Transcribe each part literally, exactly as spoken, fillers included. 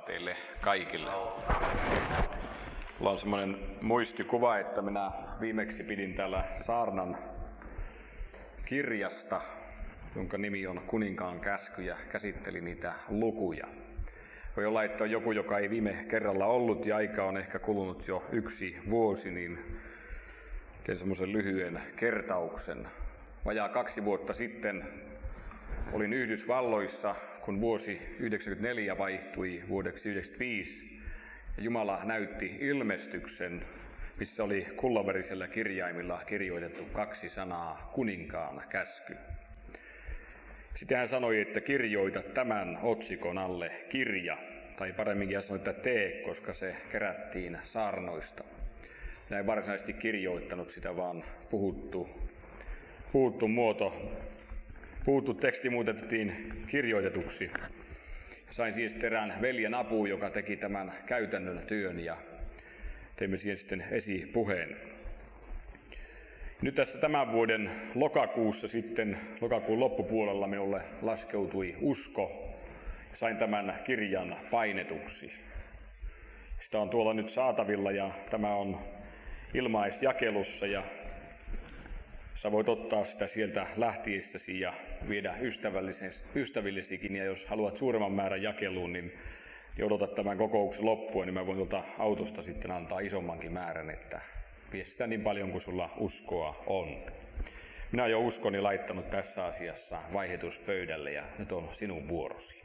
teille kaikille. Mulla on semmoinen muistikuva, että minä viimeksi pidin täällä saarnan kirjasta, jonka nimi on Kuninkaan käsky, ja käsittelin niitä lukuja. Voi olla, että on joku, joka ei viime kerralla ollut ja aika on ehkä kulunut jo yksi vuosi, niin teen semmoisen lyhyen kertauksen. Vajaa kaksi vuotta sitten olin Yhdysvalloissa, kun vuosi yhdeksänkymmentäneljä vaihtui vuodeksi yhdeksänkymmentäviisi. Ja Jumala näytti ilmestyksen, missä oli kullanverisellä kirjaimilla kirjoitettu kaksi sanaa, Kuninkaan käsky. Sitten hän sanoi, että kirjoita tämän otsikon alle kirja, tai paremminkin hän sanoi, että tee, koska se kerättiin saarnoista. Minä en varsinaisesti kirjoittanut sitä, vaan puhuttu, puhuttu muoto, puhuttu teksti muutettiin kirjoitetuksi. Sain siis erään veljen apuun, joka teki tämän käytännön työn, ja teimme siihen sitten esipuheen. Nyt tässä tämän vuoden lokakuussa sitten, lokakuun loppupuolella minulle laskeutui usko. Sain tämän kirjan painetuksi. Sitä on tuolla nyt saatavilla ja tämä on ilmaisjakelussa ja sä voit ottaa sitä sieltä lähtiessäsi ja viedä ystävillisikin. Ja jos haluat suuremman määrän jakeluun, niin odotat tämän kokouksen loppuun, niin mä voin tuolta autosta sitten antaa isommankin määrän, että vie sitä niin paljon kuin sulla uskoa on. Minä olen jo uskoni laittanut tässä asiassa vaihetuspöydälle ja nyt on sinun vuorosi.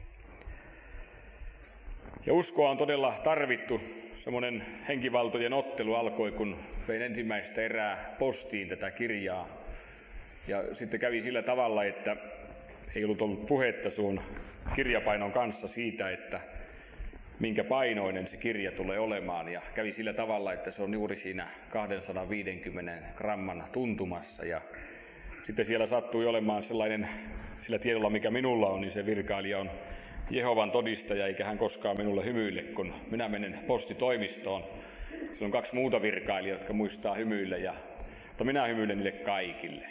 Ja uskoa on todella tarvittu. Semmoinen henkivaltojen ottelu alkoi, kun vein ensimmäistä erää postiin tätä kirjaa. Ja sitten kävi sillä tavalla, että ei ollut ollut puhetta sun kirjapainon kanssa siitä, että minkä painoinen se kirja tulee olemaan. Ja kävi sillä tavalla, että se on juuri siinä kaksisataaviisikymmentä gramman tuntumassa. Ja sitten siellä sattui olemaan sellainen, sillä tiedolla mikä minulla on, niin se virkailija on Jehovan todistaja, eikä hän koskaan minulle hymyille, kun minä menen postitoimistoon. Siellä on kaksi muuta virkailijaa, jotka muistaa hymyille, ja, mutta minä hymyilen niille kaikille.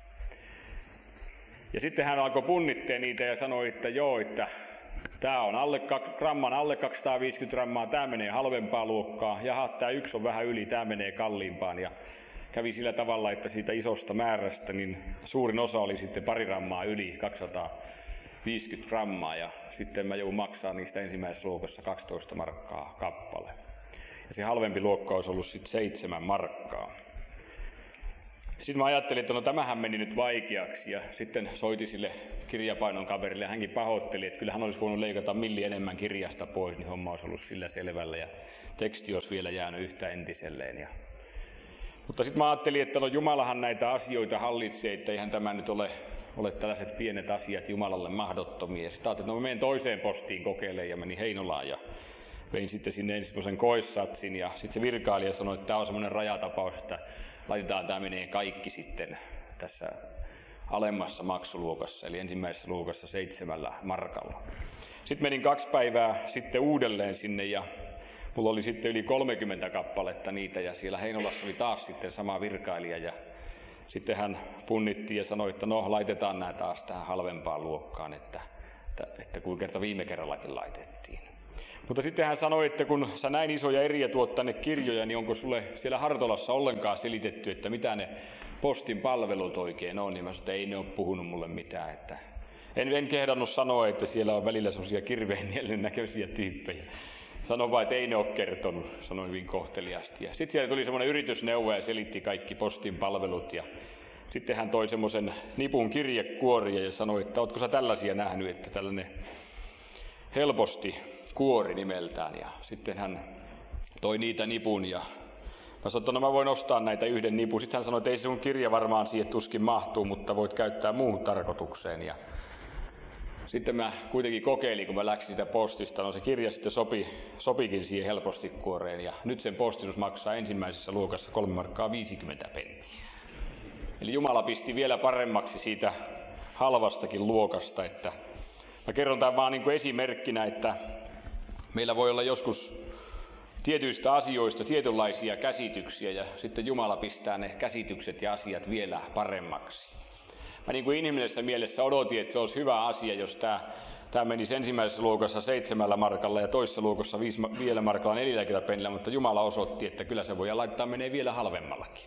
Ja sitten hän alkoi punnittaa niitä ja sanoi, että joo, että tämä on alle gramman, alle kaksisataaviisikymmentä grammaa, tämä menee halvempaa luokkaa, jaha, tämä yksi on vähän yli, tämä menee kalliimpaan. Ja kävi sillä tavalla, että siitä isosta määrästä niin suurin osa oli sitten pari grammaa yli kaksisataaviisikymmentä grammaa, ja sitten mä joudun maksaa niistä ensimmäisessä luokassa kaksitoista markkaa kappale. Ja se halvempi luokka olisi ollut sitten seitsemän markkaa. Sitten mä ajattelin, että no tämähän meni nyt vaikeaksi, ja sitten soitin sille kirjapainon kaverille, ja hänkin pahoitteli, että kyllä hän olisi voinut leikata milli enemmän kirjasta pois, niin homma olisi ollut sillä selvällä, ja teksti olisi vielä jäänyt yhtä entiselleen. Ja mutta sitten mä ajattelin, että no Jumalahan näitä asioita hallitsee, että eihän tämä nyt ole, ole tällaiset pienet asiat Jumalalle mahdottomia. Sitten ajattelin, että no mä menen toiseen postiin kokeilemaan ja menin Heinolaan ja vein sitten sinne ensimmäisen koessatsin. Ja sitten se virkailija sanoi, että tämä on semmoinen rajatapaus, että laitetaan tämä menee kaikki sitten tässä alemmassa maksuluokassa, eli ensimmäisessä luokassa seitsemällä markalla. Sitten menin kaksi päivää sitten uudelleen sinne ja mulla oli sitten yli kolmekymmentä kappaletta niitä ja siellä Heinolassa oli taas sitten sama virkailija ja sitten hän punnitti ja sanoi, että no laitetaan nämä taas tähän halvempaan luokkaan, että, että, että kuin kerta viime kerrallakin laitettiin. Mutta sitten hän sanoi, että kun sä näin isoja eriä tuot tänne kirjoja, niin onko sulle siellä Hartolassa ollenkaan selitetty, että mitä ne postin palvelut oikein on, niin mä sanoin, että ei ne ole puhunut mulle mitään. Että en, en kehdannut sanoa, että siellä on välillä semmoisia kirveen mielen näköisiä tyyppejä. Sano vaan, että ei ne ole kertonut, sanoin hyvin kohteliasti. Ja sitten siellä tuli semmoinen yritysneuvo ja selitti kaikki postin palvelut. Ja sitten hän toi semmoisen nipun kirjekuoria ja sanoi, että ootko sä tällaisia nähnyt, että tällainen helposti kuori nimeltään. Ja sitten hän toi niitä nipun ja mä sanoin, että no mä voin ostaa näitä yhden nipun. Sitten hän sanoi, että ei se sun kirja varmaan siihen tuskin mahtuu, mutta voit käyttää muuhun tarkoitukseen. Ja sitten mä kuitenkin kokeilin, kun mä läksin sitä postista. No se kirja sitten sopi, sopikin siihen helposti kuoreen. Ja nyt sen postistus maksaa ensimmäisessä luokassa kolme markkaa viisikymmentä penniä. Eli Jumala pisti vielä paremmaksi siitä halvastakin luokasta. Että mä kerron tämän vaan niin kuin esimerkkinä, että meillä voi olla joskus tietyistä asioista tietynlaisia käsityksiä ja sitten Jumala pistää ne käsitykset ja asiat vielä paremmaksi. Mä niin kuin inhimillisessä mielessä odotin, että se olisi hyvä asia, jos tämä Tämä menisi ensimmäisessä luokassa seitsemällä markalla ja toisessa luokassa viidellä markalla neljälläkymmenellä pennillä, mutta Jumala osoitti, että kyllä se voi laittaa menee vielä halvemmallakin.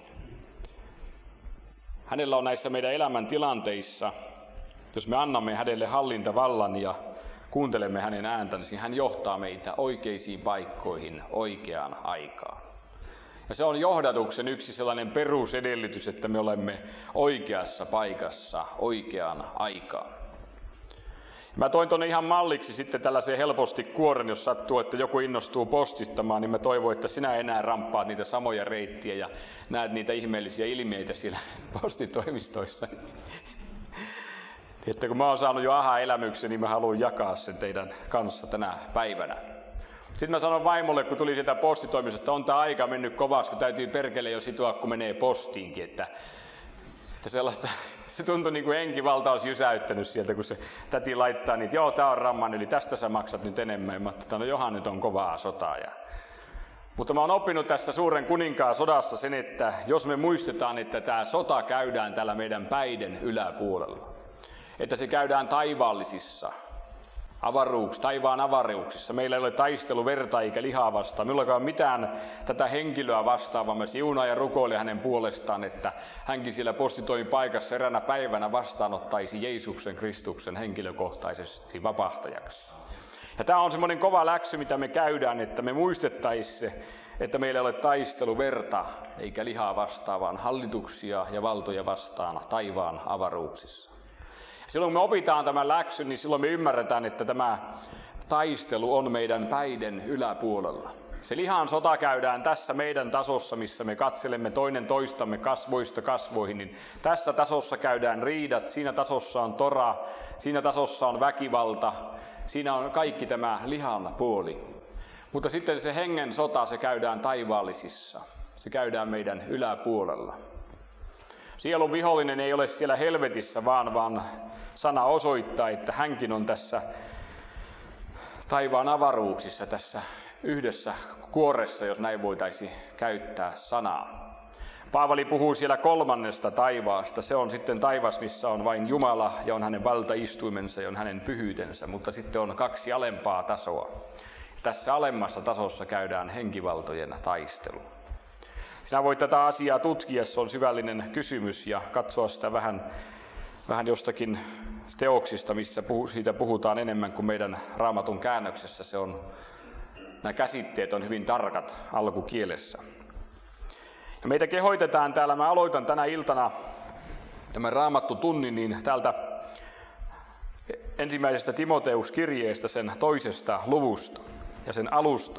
Hänellä on näissä meidän elämän tilanteissa, jos me annamme hänelle hallintavallan ja kuuntelemme hänen ääntänsä, niin hän johtaa meitä oikeisiin paikkoihin oikeaan aikaan. Ja se on johdatuksen yksi sellainen perusedellytys, että me olemme oikeassa paikassa oikeaan aikaan. Mä toin tuonne ihan malliksi sitten tällaisen helposti kuoren, jos sattuu, että joku innostuu postittamaan, niin mä toivon, että sinä enää ramppaat niitä samoja reittiä ja näet niitä ihmeellisiä ilmiöitä siellä postitoimistoissa. Että kun mä oon saanut jo aha-elämyksen, niin mä haluan jakaa sen teidän kanssa tänä päivänä. Sitten mä sanon vaimolle, kun tuli sieltä postitoimistosta, että on tää aika mennyt kovaksi, kun täytyy perkele jo sitoa, kun menee postiinkin. Että, että sellaista, se tuntui niin kuin henkivalta olisi jysäyttänyt sieltä, kun se täti laittaa niitä, joo tää on ramman yli, tästä sä maksat nyt enemmän. Mä ajattelin, no johan nyt on kovaa sotaa. Ja... Mutta mä oon oppinut tässä suuren kuninkaan sodassa sen, että jos me muistetaan, että tämä sota käydään täällä meidän päiden yläpuolella, että se käydään taivaallisissa avaruuksissa, taivaan avaruuksissa. Meillä ei ole taistelu verta eikä lihaa vastaan. Meillä ei ole mitään tätä henkilöä vastaan, vaan me siunaa ja rukoilee hänen puolestaan, että hänkin siellä postitoimin paikassa eräänä päivänä vastaanottaisi Jeesuksen Kristuksen henkilökohtaisesti vapahtajaksi. Ja tämä on semmoinen kova läksy, mitä me käydään, että me muistettaisiin se, että meillä ei ole taistelu verta eikä lihaa vastaan, vaan hallituksia ja valtoja vastaan taivaan avaruuksissa. Silloin kun me opitaan tämän läksyn, niin silloin me ymmärretään, että tämä taistelu on meidän päiden yläpuolella. Se lihan sota käydään tässä meidän tasossa, missä me katselemme toinen toistamme kasvoista kasvoihin. Niin tässä tasossa käydään riidat, siinä tasossa on tora, siinä tasossa on väkivalta, siinä on kaikki tämä lihan puoli. Mutta sitten se hengen sota, se käydään taivaallisissa, se käydään meidän yläpuolella. Sielun vihollinen ei ole siellä helvetissä, vaan, vaan sana osoittaa, että hänkin on tässä taivaan avaruuksissa, tässä yhdessä kuoressa, jos näin voitaisiin käyttää sanaa. Paavali puhuu siellä kolmannesta taivaasta. Se on sitten taivas, missä on vain Jumala ja on hänen valtaistuimensa ja on hänen pyhyytensä, mutta sitten on kaksi alempaa tasoa. Tässä alemmassa tasossa käydään henkivaltojen taistelu. Sinä voit tätä asiaa tutkia, se on syvällinen kysymys ja katsoa sitä vähän, vähän jostakin teoksista, missä puhu, siitä puhutaan enemmän kuin meidän Raamatun käännöksessä. Se on, nämä käsitteet on hyvin tarkat alkukielessä. Ja meitä kehoitetaan täällä, mä aloitan tänä iltana tämän Raamattu-tunnin, niin täältä ensimmäisestä Timoteus-kirjeestä, sen toisesta luvusta ja sen alusta.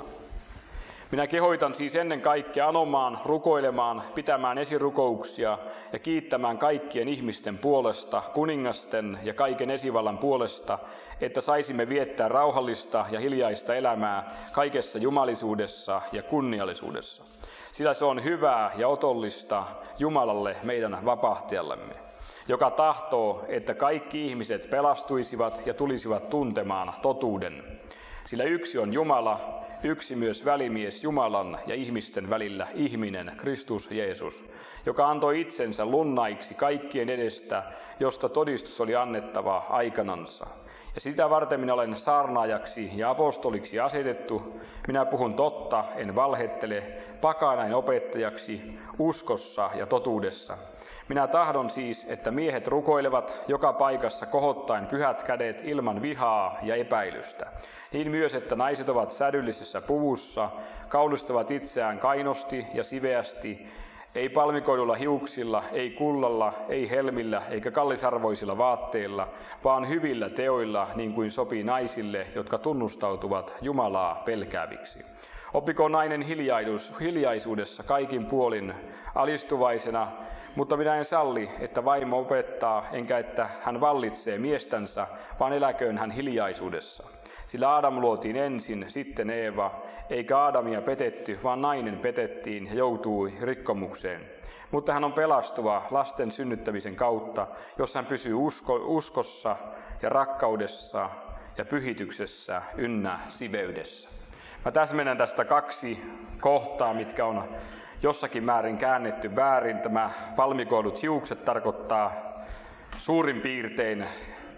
Minä kehoitan siis ennen kaikkea anomaan, rukoilemaan, pitämään esirukouksia ja kiittämään kaikkien ihmisten puolesta, kuningasten ja kaiken esivallan puolesta, että saisimme viettää rauhallista ja hiljaista elämää kaikessa jumalisuudessa ja kunniallisuudessa. Sillä se on hyvää ja otollista Jumalalle meidän vapahtajallemme, joka tahtoo, että kaikki ihmiset pelastuisivat ja tulisivat tuntemaan totuuden. Sillä yksi on Jumala, yksi myös välimies Jumalan ja ihmisten välillä, ihminen, Kristus Jeesus, joka antoi itsensä lunnaiksi kaikkien edestä, josta todistus oli annettava aikanansa. Ja sitä varten minä olen saarnaajaksi ja apostoliksi asetettu. Minä puhun totta, en valhettele, pakanain opettajaksi, uskossa ja totuudessa. Minä tahdon siis, että miehet rukoilevat joka paikassa kohottaen pyhät kädet ilman vihaa ja epäilystä. Niin myös, että naiset ovat sädyllisessä puvussa, kaunistavat itseään kainosti ja siveästi, ei palmikoidulla hiuksilla, ei kullalla, ei helmillä eikä kallisarvoisilla vaatteilla, vaan hyvillä teoilla, niin kuin sopii naisille, jotka tunnustautuvat Jumalaa pelkääviksi. Oppikoon nainen hiljaisuus, hiljaisuudessa kaikin puolin alistuvaisena, mutta minä en salli, että vaimo opettaa, enkä että hän vallitsee miestänsä, vaan eläköön hän hiljaisuudessa. Sillä Adam luotiin ensin, sitten Eeva, eikä Adamia petetty, vaan nainen petettiin ja joutui rikkomukseen. Mutta hän on pelastuva lasten synnyttämisen kautta, jos hän pysyy usko, uskossa ja rakkaudessa ja pyhityksessä ynnä siveydessä. Mä täsmennän tästä kaksi kohtaa, mitkä on jossakin määrin käännetty väärin. Tämä palmikoidut hiukset tarkoittaa suurin piirtein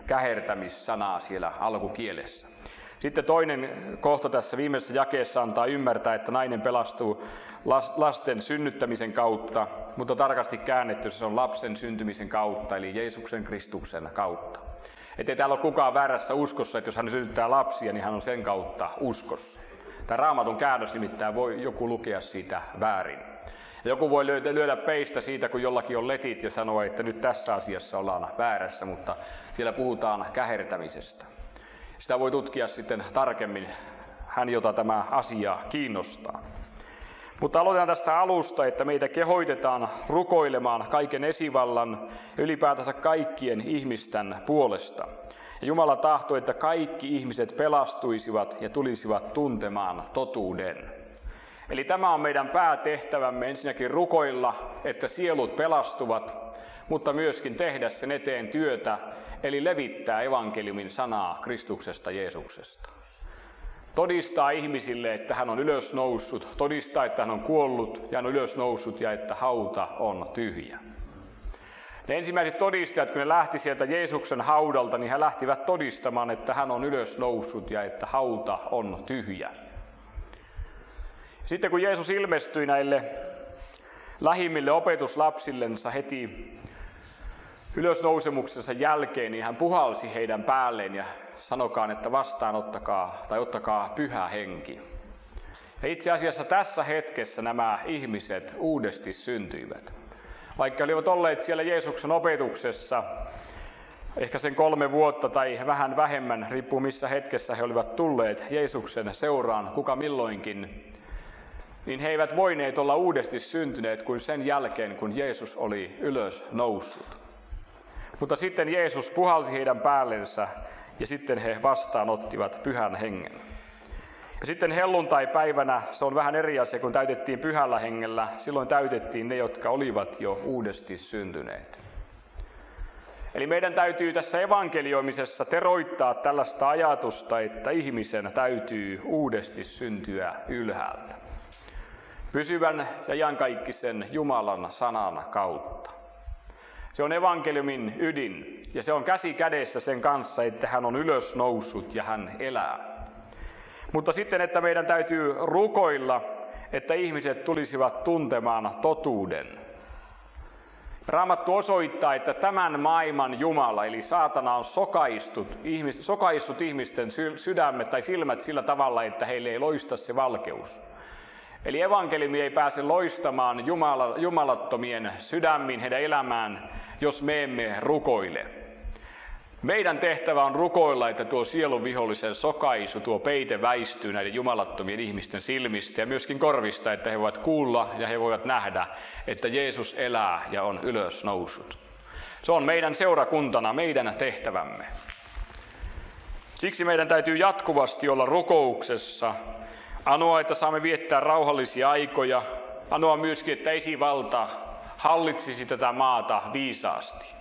kähertämissanaa siellä alkukielessä. Sitten toinen kohta tässä viimeisessä jakeessa antaa ymmärtää, että nainen pelastuu lasten synnyttämisen kautta, mutta tarkasti käännetty se on lapsen syntymisen kautta, eli Jeesuksen Kristuksen kautta. Että ei täällä ole kukaan väärässä uskossa, että jos hän synnyttää lapsia, niin hän on sen kautta uskossa. Tämä Raamatun käännös nimittäin voi joku lukea siitä väärin. Ja joku voi lyödä, lyödä peistä siitä, kun jollakin on letit ja sanoa, että nyt tässä asiassa ollaan väärässä, mutta siellä puhutaan kähertämisestä. Sitä voi tutkia sitten tarkemmin hän, jota tämä asia kiinnostaa. Mutta aloitetaan tästä alusta, että meitä kehoitetaan rukoilemaan kaiken esivallan ja ylipäätänsä kaikkien ihmisten puolesta. Ja Jumala tahtoi, että kaikki ihmiset pelastuisivat ja tulisivat tuntemaan totuuden. Eli tämä on meidän päätehtävämme ensinnäkin rukoilla, että sielut pelastuvat, mutta myöskin tehdä sen eteen työtä, eli levittää evankeliumin sanaa Kristuksesta Jeesuksesta. Todistaa ihmisille, että hän on ylösnoussut, todistaa, että hän on kuollut ja hän on ylösnoussut ja että hauta on tyhjä. Ne ensimmäiset todistajat, kun ne lähti sieltä Jeesuksen haudalta, niin he lähtivät todistamaan, että hän on ylösnoussut ja että hauta on tyhjä. Sitten kun Jeesus ilmestyi näille lähimmille opetuslapsillensa heti ylösnousemuksensa jälkeen, niin hän puhalsi heidän päälleen ja sanokaan, että vastaanottakaa tai ottakaa pyhä henki. Ja itse asiassa tässä hetkessä nämä ihmiset uudesti syntyivät. Vaikka olivat olleet siellä Jeesuksen opetuksessa ehkä sen kolme vuotta tai vähän vähemmän, riippuu missä hetkessä he olivat tulleet Jeesuksen seuraan, kuka milloinkin, niin he eivät voineet olla uudesti syntyneet kuin sen jälkeen, kun Jeesus oli ylös noussut. Mutta sitten Jeesus puhalsi heidän päällensä ja sitten he vastaanottivat pyhän hengen. Ja sitten helluntai-päivänä se on vähän eri asia, kun täytettiin pyhällä hengellä. Silloin täytettiin ne, jotka olivat jo uudesti syntyneet. Eli meidän täytyy tässä evankelioimisessa teroittaa tällaista ajatusta, että ihmisen täytyy uudesti syntyä ylhäältä. Pysyvän ja iankaikkisen Jumalan sanan kautta. Se on evankeliumin ydin ja se on käsi kädessä sen kanssa, että hän on ylösnoussut ja hän elää. Mutta sitten, että meidän täytyy rukoilla, että ihmiset tulisivat tuntemaan totuuden. Raamattu osoittaa, että tämän maailman Jumala, eli saatana, on sokaistut, ihmis, sokaistut ihmisten sydämet tai silmät sillä tavalla, että heille ei loista se valkeus. Eli evankeliumi ei pääse loistamaan Jumala, jumalattomien sydämiin, heidän elämään, jos me emme rukoile. Meidän tehtävä on rukoilla, että tuo sielun vihollisen sokaisu, tuo peite väistyy näiden jumalattomien ihmisten silmistä ja myöskin korvista, että he voivat kuulla ja he voivat nähdä, että Jeesus elää ja on ylös noussut. Se on meidän seurakuntana, meidän tehtävämme. Siksi meidän täytyy jatkuvasti olla rukouksessa, anoa, että saamme viettää rauhallisia aikoja, anoa myöskin, että esivalta hallitsisi tätä maata viisaasti.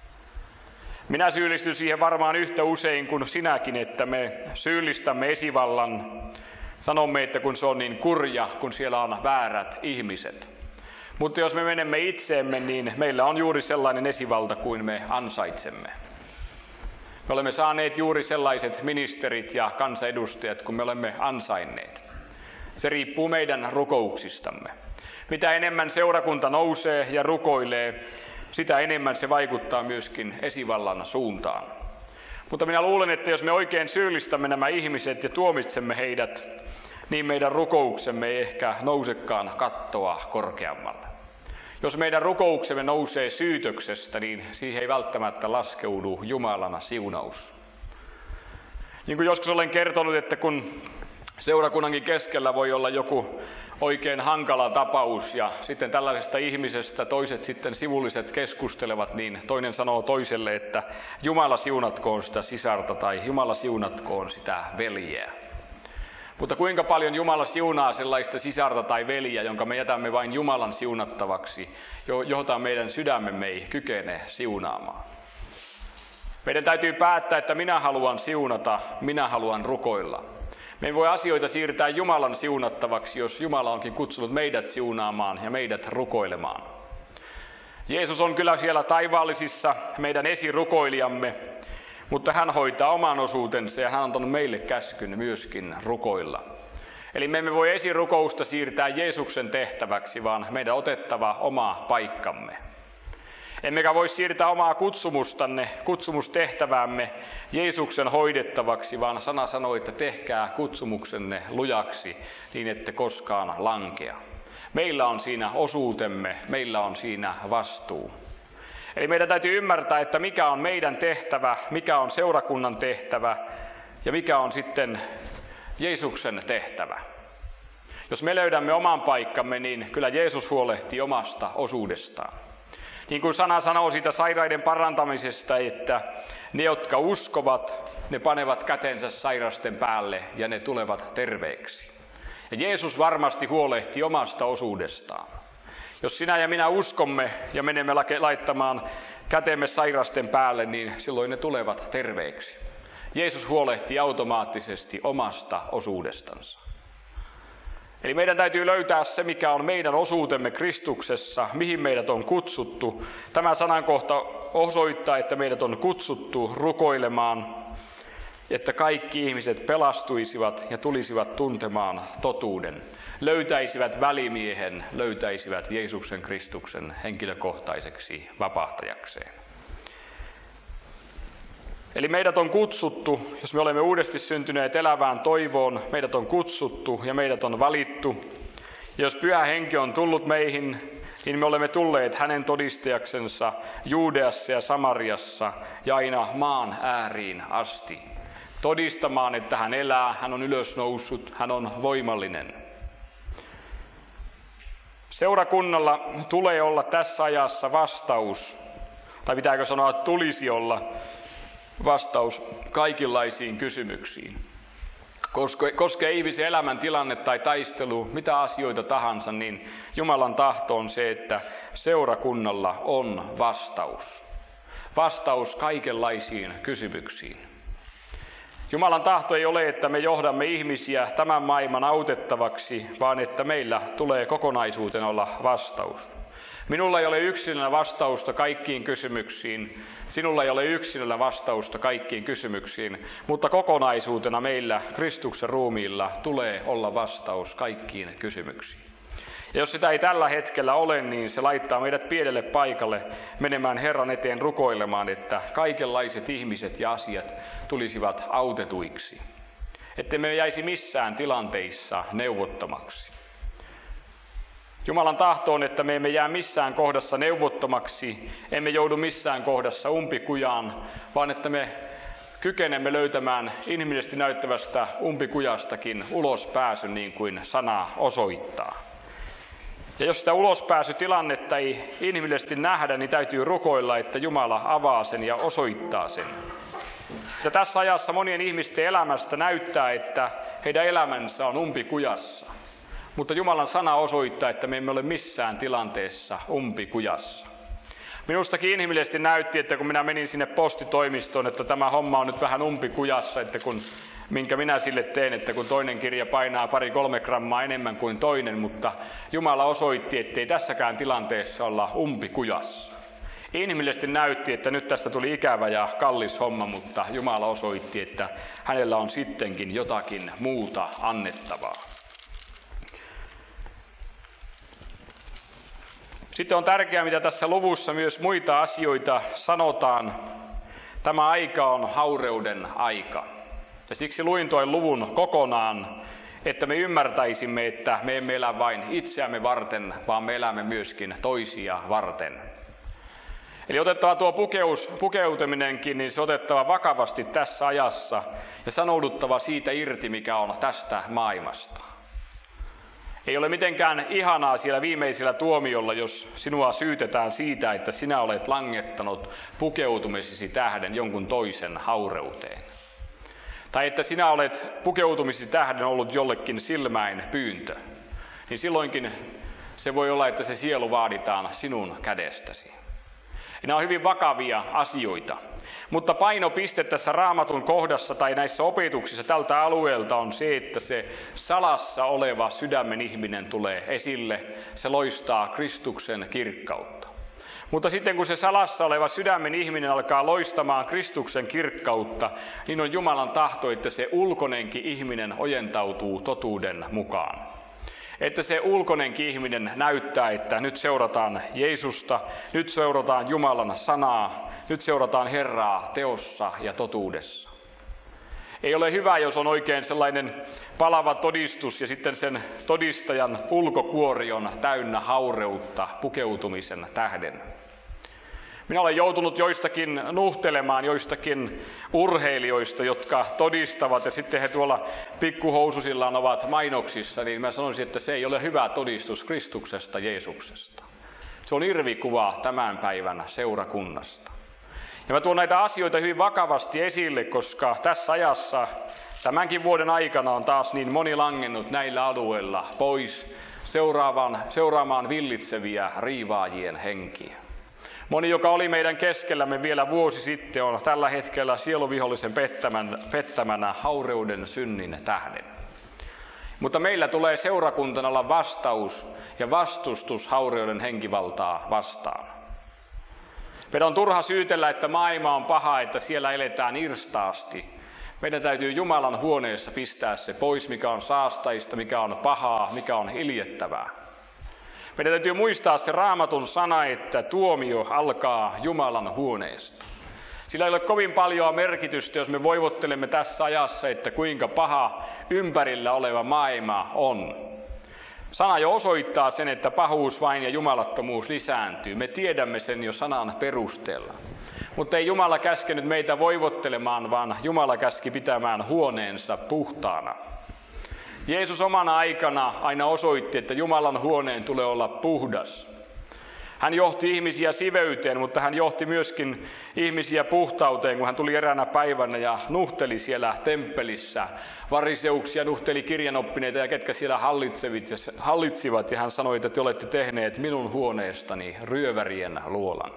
Minä syyllistyn siihen varmaan yhtä usein kuin sinäkin, että me syyllistämme esivallan. Sanomme, että kun se on niin kurja, kun siellä on väärät ihmiset. Mutta jos me menemme itseemme, niin meillä on juuri sellainen esivalta kuin me ansaitsemme. Me olemme saaneet juuri sellaiset ministerit ja kansanedustajat, kun me olemme ansainneet. Se riippuu meidän rukouksistamme. Mitä enemmän seurakunta nousee ja rukoilee, sitä enemmän se vaikuttaa myöskin esivallan suuntaan. Mutta minä luulen, että jos me oikein syyllistämme nämä ihmiset ja tuomitsemme heidät, niin meidän rukouksemme ei ehkä nousekaan kattoa korkeammalle. Jos meidän rukouksemme nousee syytöksestä, niin siihen ei välttämättä laskeudu Jumalana siunaus. Niin kuin joskus olen kertonut, että kun seurakunnankin keskellä voi olla joku oikein hankala tapaus ja sitten tällaisesta ihmisestä toiset sitten sivulliset keskustelevat, niin toinen sanoo toiselle, että Jumala siunatkoon sitä sisarta tai Jumala siunatkoon sitä veljeä. Mutta kuinka paljon Jumala siunaa sellaista sisarta tai veljeä, jonka me jätämme vain Jumalan siunattavaksi, jota meidän sydämemme ei kykene siunaamaan. Meidän täytyy päättää, että minä haluan siunata, minä haluan rukoilla. Me ei voi asioita siirtää Jumalan siunattavaksi, jos Jumala onkin kutsunut meidät siunaamaan ja meidät rukoilemaan. Jeesus on kyllä siellä taivaallisissa meidän esirukoilijamme, mutta hän hoitaa oman osuutensa ja hän on antanut meille käskyn myöskin rukoilla. Eli me emme voi esirukousta siirtää Jeesuksen tehtäväksi, vaan meidän on otettava oma paikkamme. Emmekä voi siirtää omaa kutsumustanne, kutsumustehtäväämme Jeesuksen hoidettavaksi, vaan sana sanoi, että tehkää kutsumuksenne lujaksi niin, ette koskaan lankea. Meillä on siinä osuutemme, meillä on siinä vastuu. Eli meidän täytyy ymmärtää, että mikä on meidän tehtävä, mikä on seurakunnan tehtävä ja mikä on sitten Jeesuksen tehtävä. Jos me löydämme oman paikkamme, niin kyllä Jeesus huolehtii omasta osuudestaan. Niin kuin sana sanoo siitä sairaiden parantamisesta, että ne, jotka uskovat, ne panevat kätensä sairasten päälle ja ne tulevat terveeksi. Ja Jeesus varmasti huolehtii omasta osuudestaan. Jos sinä ja minä uskomme ja menemme laittamaan kätemme sairasten päälle, niin silloin ne tulevat terveeksi. Jeesus huolehtii automaattisesti omasta osuudestansa. Eli meidän täytyy löytää se, mikä on meidän osuutemme Kristuksessa, mihin meidät on kutsuttu. Tämä sanankohta osoittaa, että meidät on kutsuttu rukoilemaan, että kaikki ihmiset pelastuisivat ja tulisivat tuntemaan totuuden. Löytäisivät välimiehen, löytäisivät Jeesuksen Kristuksen henkilökohtaiseksi vapahtajakseen. Eli meidät on kutsuttu, jos me olemme uudesti syntyneet elävään toivoon, meidät on kutsuttu ja meidät on valittu. Ja jos Pyhä Henki on tullut meihin, niin me olemme tulleet hänen todistajaksensa Juudeassa ja Samariassa ja aina maan ääriin asti. Todistamaan, että hän elää, hän on ylösnoussut, hän on voimallinen. Seurakunnalla tulee olla tässä ajassa vastaus, tai pitääkö sanoa, että tulisi olla vastaus kaikenlaisiin kysymyksiin. Koske, koskee ihmisen elämäntilanne tai taistelu, mitä asioita tahansa, niin Jumalan tahto on se, että seurakunnalla on vastaus. Vastaus kaikenlaisiin kysymyksiin. Jumalan tahto ei ole, että me johdamme ihmisiä tämän maailman autettavaksi, vaan että meillä tulee kokonaisuutena olla vastaus. Minulla ei ole yksilönä vastausta kaikkiin kysymyksiin, sinulla ei ole yksilönä vastausta kaikkiin kysymyksiin, mutta kokonaisuutena meillä Kristuksen ruumiilla tulee olla vastaus kaikkiin kysymyksiin. Ja jos sitä ei tällä hetkellä ole, niin se laittaa meidät pienelle paikalle menemään Herran eteen rukoilemaan, että kaikenlaiset ihmiset ja asiat tulisivat autetuiksi. Että me jäisi missään tilanteissa neuvottomaksi. Jumalan tahto on, että me emme jää missään kohdassa neuvottomaksi, emme joudu missään kohdassa umpikujaan, vaan että me kykenemme löytämään inhimillisesti näyttävästä umpikujastakin ulospääsyn niin kuin sana osoittaa. Ja jos sitä ulospääsytilannetta ei inhimillisesti nähdä, niin täytyy rukoilla, että Jumala avaa sen ja osoittaa sen. Ja tässä ajassa monien ihmisten elämästä näyttää, että heidän elämänsä on umpikujassa. Mutta Jumalan sana osoittaa, että me emme ole missään tilanteessa umpikujassa. Minustakin inhimillisesti näytti, että kun minä menin sinne postitoimistoon, että tämä homma on nyt vähän umpikujassa, että kun, minkä minä sille teen, että kun toinen kirja painaa pari-kolme grammaa enemmän kuin toinen, mutta Jumala osoitti, ettei tässäkään tilanteessa olla umpikujassa. Inhimillisesti näytti, että nyt tästä tuli ikävä ja kallis homma, mutta Jumala osoitti, että hänellä on sittenkin jotakin muuta annettavaa. Sitten on tärkeää, mitä tässä luvussa myös muita asioita sanotaan. Tämä aika on haureuden aika. Ja siksi luin tuon luvun kokonaan, että me ymmärtäisimme, että me emme elä vain itseämme varten, vaan me elämme myöskin toisia varten. Eli otettava tuo pukeus, pukeutuminenkin, niin se otettava vakavasti tässä ajassa ja sanouduttava siitä irti, mikä on tästä maailmasta. Ei ole mitenkään ihanaa siellä viimeisellä tuomiolla, jos sinua syytetään siitä, että sinä olet langettanut pukeutumisesi tähden jonkun toisen haureuteen. Tai että sinä olet pukeutumisesi tähden ollut jollekin silmäin pyyntö. Niin silloinkin se voi olla, että se sielu vaaditaan sinun kädestäsi. Ja nämä on hyvin vakavia asioita. Mutta painopiste tässä Raamatun kohdassa tai näissä opetuksissa tältä alueelta on se, että se salassa oleva sydämen ihminen tulee esille. Se loistaa Kristuksen kirkkautta. Mutta sitten kun se salassa oleva sydämen ihminen alkaa loistamaan Kristuksen kirkkautta, niin on Jumalan tahto, että se ulkonenkin ihminen ojentautuu totuuden mukaan. Että se ulkonenkin ihminen näyttää, että nyt seurataan Jeesusta, nyt seurataan Jumalan sanaa, nyt seurataan Herraa teossa ja totuudessa. Ei ole hyvä, jos on oikein sellainen palava todistus ja sitten sen todistajan ulkokuori on täynnä haureutta pukeutumisen tähden. Minä olen joutunut joistakin nuhtelemaan joistakin urheilijoista, jotka todistavat ja sitten he tuolla pikkuhoususillaan ovat mainoksissa, niin mä sanoisin, että se ei ole hyvä todistus Kristuksesta, Jeesuksesta. Se on irvikuva tämän päivän seurakunnasta. Ja mä tuon näitä asioita hyvin vakavasti esille, koska tässä ajassa, tämänkin vuoden aikana on taas niin moni langennut näillä alueilla pois seuraamaan, seuraamaan villitseviä riivaajien henkiä. Moni, joka oli meidän keskellämme vielä vuosi sitten, on tällä hetkellä sieluvihollisen pettämän, pettämänä haureuden synnin tähden. Mutta meillä tulee seurakuntana olla vastaus ja vastustus haureuden henkivaltaa vastaan. Meidän on turha syytellä, että maailma on paha, että siellä eletään irstaasti. Meidän täytyy Jumalan huoneessa pistää se pois, mikä on saastaista, mikä on pahaa, mikä on iljettävää. Meidän täytyy muistaa se Raamatun sana, että tuomio alkaa Jumalan huoneesta. Sillä ei ole kovin paljon merkitystä, jos me voivottelemme tässä ajassa, että kuinka paha ympärillä oleva maailma on. Sana jo osoittaa sen, että pahuus vain ja jumalattomuus lisääntyy. Me tiedämme sen jo sanan perusteella. Mutta ei Jumala käskenyt meitä voivottelemaan, vaan Jumala käski pitämään huoneensa puhtaana. Jeesus omana aikana aina osoitti, että Jumalan huoneen tulee olla puhdas. Hän johti ihmisiä siveyteen, mutta hän johti myöskin ihmisiä puhtauteen, kun hän tuli eräänä päivänä ja nuhteli temppelissä variseuksia, nuhteli kirjanoppineita ja ketkä siellä hallitsivat. Ja hän sanoi, että te olette tehneet minun huoneestani ryövärien luolan.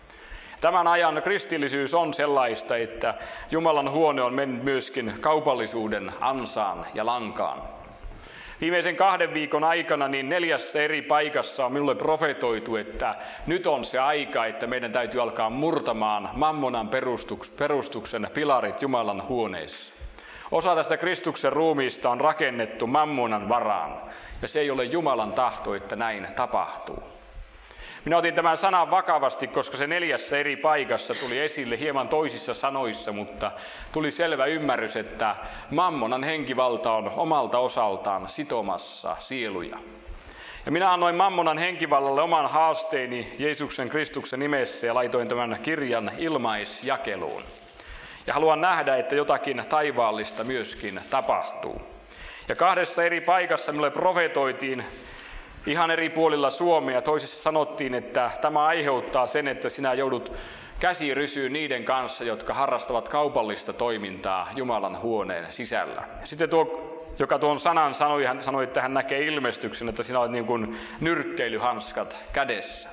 Tämän ajan kristillisyys on sellaista, että Jumalan huone on mennyt myöskin kaupallisuuden ansaan ja lankaan. Viimeisen kahden viikon aikana niin neljässä eri paikassa on minulle profetoitu, että nyt on se aika, että meidän täytyy alkaa murtamaan mammonan perustuksen pilarit Jumalan huoneessa. Osa tästä Kristuksen ruumiista on rakennettu mammonan varaan, ja se ei ole Jumalan tahto, että näin tapahtuu. Minä otin tämän sanan vakavasti, koska se neljässä eri paikassa tuli esille hieman toisissa sanoissa, mutta tuli selvä ymmärrys, että mammonan henkivalta on omalta osaltaan sitomassa sieluja. Ja minä annoin mammonan henkivallalle oman haasteeni Jeesuksen Kristuksen nimessä ja laitoin tämän kirjan ilmaisjakeluun. Ja haluan nähdä, että jotakin taivaallista myöskin tapahtuu. Ja kahdessa eri paikassa minulle profetoitiin ihan eri puolilla Suomea. Toisessa sanottiin, että tämä aiheuttaa sen, että sinä joudut käsirysyyn niiden kanssa, jotka harrastavat kaupallista toimintaa Jumalan huoneen sisällä. Sitten tuo, joka tuon sanan sanoi, hän sanoi, että hän näkee ilmestyksen, että sinä olet niin kuin nyrkkeilyhanskat kädessä.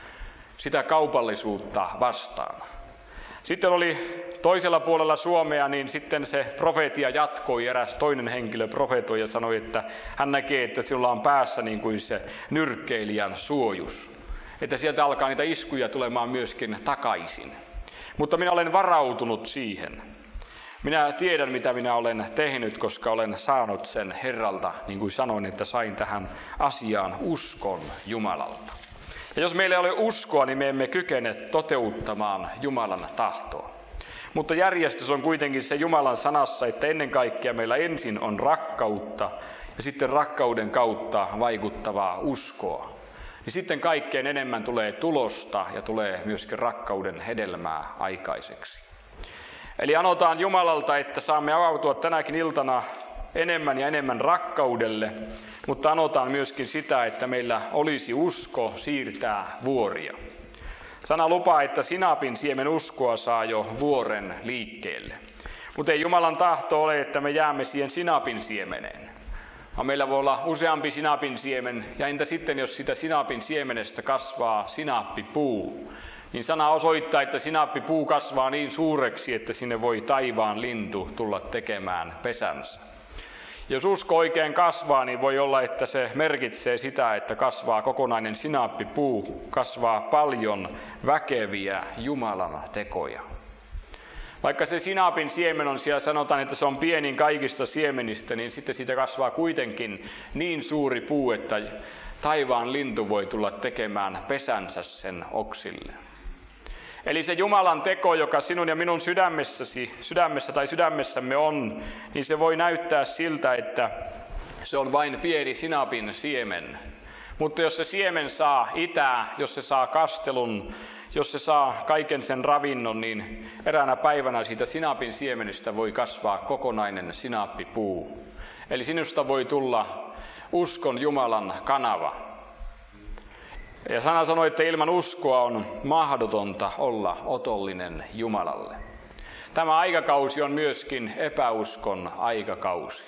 Sitä kaupallisuutta vastaan. Sitten oli toisella puolella Suomea, niin sitten se profeetia jatkoi, eräs toinen henkilö profetoi ja sanoi, että hän näkee, että sinulla on päässä niin kuin se nyrkkeilijän suojus. Että sieltä alkaa niitä iskuja tulemaan myöskin takaisin. Mutta minä olen varautunut siihen. Minä tiedän, mitä minä olen tehnyt, koska olen saanut sen Herralta, niin kuin sanoin, että sain tähän asiaan uskon Jumalalta. Ja jos meillä ei ole uskoa, niin me emme kykene toteuttamaan Jumalan tahtoa. Mutta järjestys on kuitenkin se Jumalan sanassa, että ennen kaikkea meillä ensin on rakkautta ja sitten rakkauden kautta vaikuttavaa uskoa. Niin sitten kaikkein enemmän tulee tulosta ja tulee myöskin rakkauden hedelmää aikaiseksi. Eli anotaan Jumalalta, että saamme avautua tänäkin iltana enemmän ja enemmän rakkaudelle, mutta anotaan myöskin sitä, että meillä olisi usko siirtää vuoria. Sana lupaa, että sinapin siemen uskoa saa jo vuoren liikkeelle. Mutta ei Jumalan tahto ole, että me jäämme siihen sinapin siemeneen. Vaan meillä voi olla useampi sinapin siemen, ja entä sitten, jos sitä sinapin siemenestä kasvaa sinappipuu, niin sana osoittaa, että sinappipuu kasvaa niin suureksi, että sinne voi taivaan lintu tulla tekemään pesänsä. Jos usko oikein kasvaa, niin voi olla, että se merkitsee sitä, että kasvaa kokonainen sinaappipuu, kasvaa paljon väkeviä Jumalan tekoja. Vaikka se sinaapin siemen on, siellä sanotaan, että se on pienin kaikista siemenistä, niin sitten siitä kasvaa kuitenkin niin suuri puu, että taivaan lintu voi tulla tekemään pesänsä sen oksille. Eli se Jumalan teko, joka sinun ja minun sydämessäsi, sydämessä tai sydämessämme on, niin se voi näyttää siltä, että se on vain pieni sinapin siemen. Mutta jos se siemen saa itää, jos se saa kastelun, jos se saa kaiken sen ravinnon, niin eräänä päivänä siitä sinapin siemenestä voi kasvaa kokonainen sinaappipuu. Eli sinusta voi tulla uskon Jumalan kanava. Ja sana sanoi, että ilman uskoa on mahdotonta olla otollinen Jumalalle. Tämä aikakausi on myöskin epäuskon aikakausi.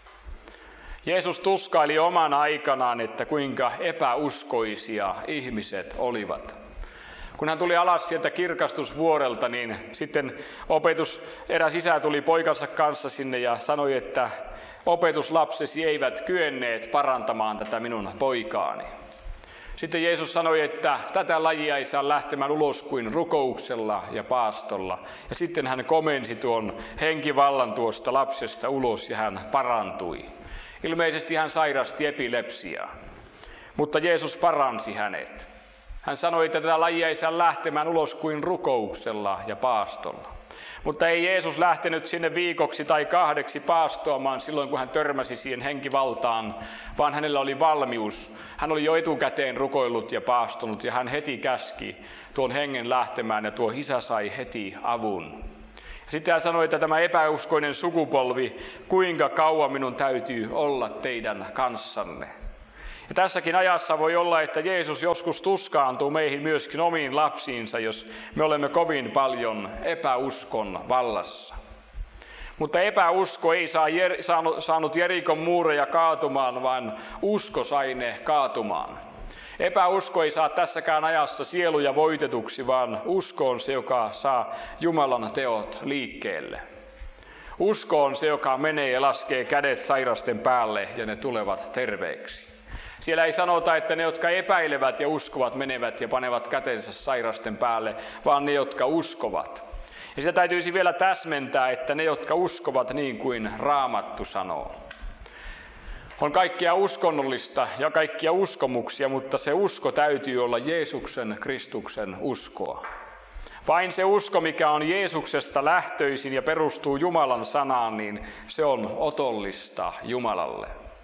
Jeesus tuskaili oman aikanaan, että kuinka epäuskoisia ihmiset olivat. Kun hän tuli alas sieltä kirkastusvuorelta, niin sitten opetus, eräs isä tuli poikansa kanssa sinne ja sanoi, että opetuslapsesi eivät kyenneet parantamaan tätä minun poikaani. Sitten Jeesus sanoi, että tätä lajia ei saa lähtemään ulos kuin rukouksella ja paastolla. Ja sitten hän komensi tuon henkivallan tuosta lapsesta ulos ja hän parantui. Ilmeisesti hän sairasti epilepsiaa, mutta Jeesus paransi hänet. Hän sanoi, että tätä lajia ei saa lähtemään ulos kuin rukouksella ja paastolla. Mutta ei Jeesus lähtenyt sinne viikoksi tai kahdeksi paastoamaan silloin, kun hän törmäsi siihen henkivaltaan, vaan hänellä oli valmius. Hän oli jo etukäteen rukoillut ja paastonut ja hän heti käski tuon hengen lähtemään ja tuo isä sai heti avun. Sitten hän sanoi, että tämä epäuskoinen sukupolvi, kuinka kauan minun täytyy olla teidän kanssanne. Ja tässäkin ajassa voi olla, että Jeesus joskus tuskaantuu meihin myöskin omiin lapsiinsa, jos me olemme kovin paljon epäuskon vallassa. Mutta epäusko ei saa jer, saanut, saanut Jerikon muureja kaatumaan, vaan usko sai ne kaatumaan. Epäusko ei saa tässäkään ajassa sieluja voitetuksi, vaan usko on se, joka saa Jumalan teot liikkeelle. Usko on se, joka menee ja laskee kädet sairasten päälle ja ne tulevat terveeksi. Siellä ei sanota, että ne, jotka epäilevät ja uskovat, menevät ja panevat kätensä sairasten päälle, vaan ne, jotka uskovat. Ja sitä täytyisi vielä täsmentää, että ne, jotka uskovat niin kuin Raamattu sanoo. On kaikkia uskonnollista ja kaikkia uskomuksia, mutta se usko täytyy olla Jeesuksen Kristuksen uskoa. Vain se usko, mikä on Jeesuksesta lähtöisin ja perustuu Jumalan sanaan, niin se on otollista Jumalalle.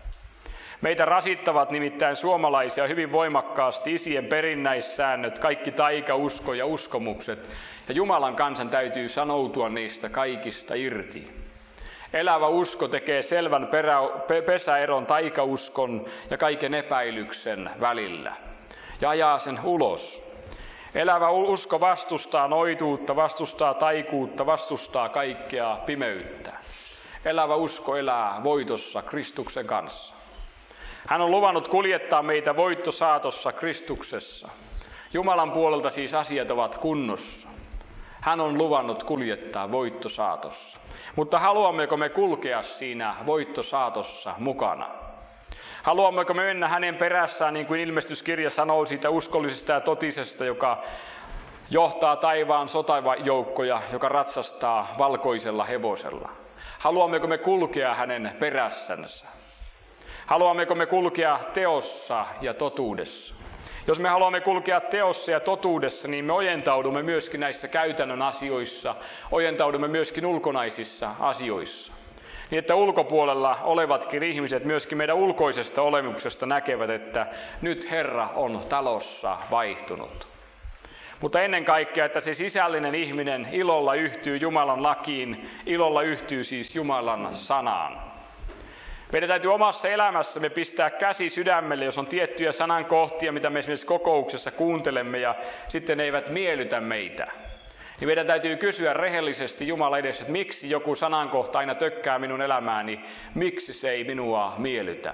Meitä rasittavat nimittäin suomalaisia hyvin voimakkaasti isien perinnäissäännöt, kaikki taikausko ja uskomukset, ja Jumalan kansan täytyy sanoutua niistä kaikista irti. Elävä usko tekee selvän perä, pe, pesäeron taikauskon ja kaiken epäilyksen välillä ja ajaa sen ulos. Elävä usko vastustaa noituutta, vastustaa taikuutta, vastustaa kaikkea pimeyttä. Elävä usko elää voitossa Kristuksen kanssa. Hän on luvannut kuljettaa meitä voittosaatossa Kristuksessa. Jumalan puolelta siis asiat ovat kunnossa. Hän on luvannut kuljettaa voittosaatossa. Mutta haluammeko me kulkea siinä voittosaatossa mukana? Haluammeko me mennä hänen perässään, niin kuin ilmestyskirja sanoo siitä uskollisesta ja totisesta, joka johtaa taivaan sotajoukkoja, joka ratsastaa valkoisella hevosella? Haluammeko me kulkea hänen perässänsä? Haluammeko me kulkea teossa ja totuudessa? Jos me haluamme kulkea teossa ja totuudessa, niin me ojentaudumme myöskin näissä käytännön asioissa, ojentaudumme myöskin ulkonaisissa asioissa. Niin että ulkopuolella olevatkin ihmiset myöskin meidän ulkoisesta olemuksesta näkevät, että nyt Herra on talossa vaihtunut. Mutta ennen kaikkea, että se sisällinen ihminen ilolla yhtyy Jumalan lakiin, ilolla yhtyy siis Jumalan sanaan. Meidän täytyy omassa elämässämme pistää käsi sydämelle, jos on tiettyjä sanankohtia, mitä me esimerkiksi kokouksessa kuuntelemme ja sitten ne eivät miellytä meitä. Niin meidän täytyy kysyä rehellisesti Jumala edessä, että miksi joku sanankohta aina tökkää minun elämääni, miksi se ei minua miellytä.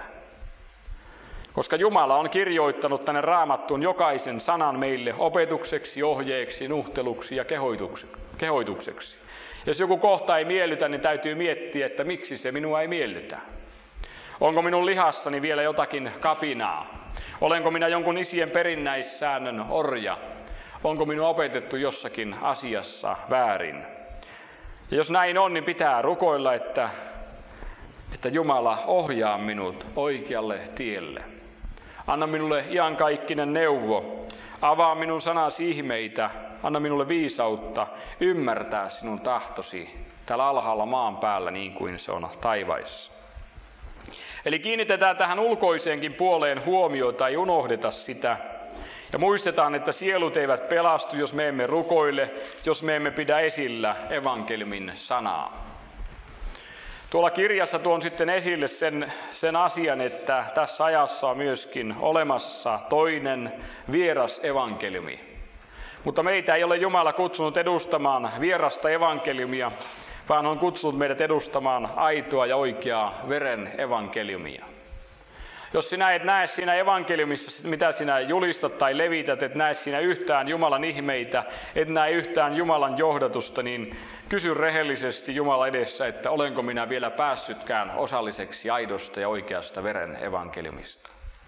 Koska Jumala on kirjoittanut tänne Raamattuun jokaisen sanan meille opetukseksi, ohjeeksi, nuhteluksi ja kehoitukseksi. Jos joku kohta ei miellytä, niin täytyy miettiä, että miksi se minua ei miellytä. Onko minun lihassani vielä jotakin kapinaa? Olenko minä jonkun isien perinnäissäännön orja? Onko minua opetettu jossakin asiassa väärin? Ja jos näin on, niin pitää rukoilla, että, että Jumala ohjaa minut oikealle tielle. Anna minulle iankaikkinen neuvo. Avaa minun sanasi ihmeitä. Anna minulle viisautta ymmärtää sinun tahtosi täällä alhaalla maan päällä niin kuin se on taivaissa. Eli kiinnitetään tähän ulkoiseenkin puoleen huomiota, ei unohdeta sitä. Ja muistetaan, että sielut eivät pelastu, jos me emme rukoile, jos me emme pidä esillä evankeliumin sanaa. Tuolla kirjassa tuon sitten esille sen, sen asian, että tässä ajassa on myöskin olemassa toinen vieras evankeliumi. Mutta meitä ei ole Jumala kutsunut edustamaan vierasta evankeliumia, vaan on kutsunut meidät edustamaan aitoa ja oikeaa veren evankeliumia. Jos sinä et näe siinä evankeliumissa, mitä sinä julistat tai levität, et näe siinä yhtään Jumalan ihmeitä, et näe yhtään Jumalan johdatusta, niin kysy rehellisesti Jumala edessä, että olenko minä vielä päässytkään osalliseksi aidosta ja oikeasta veren evankeliumista.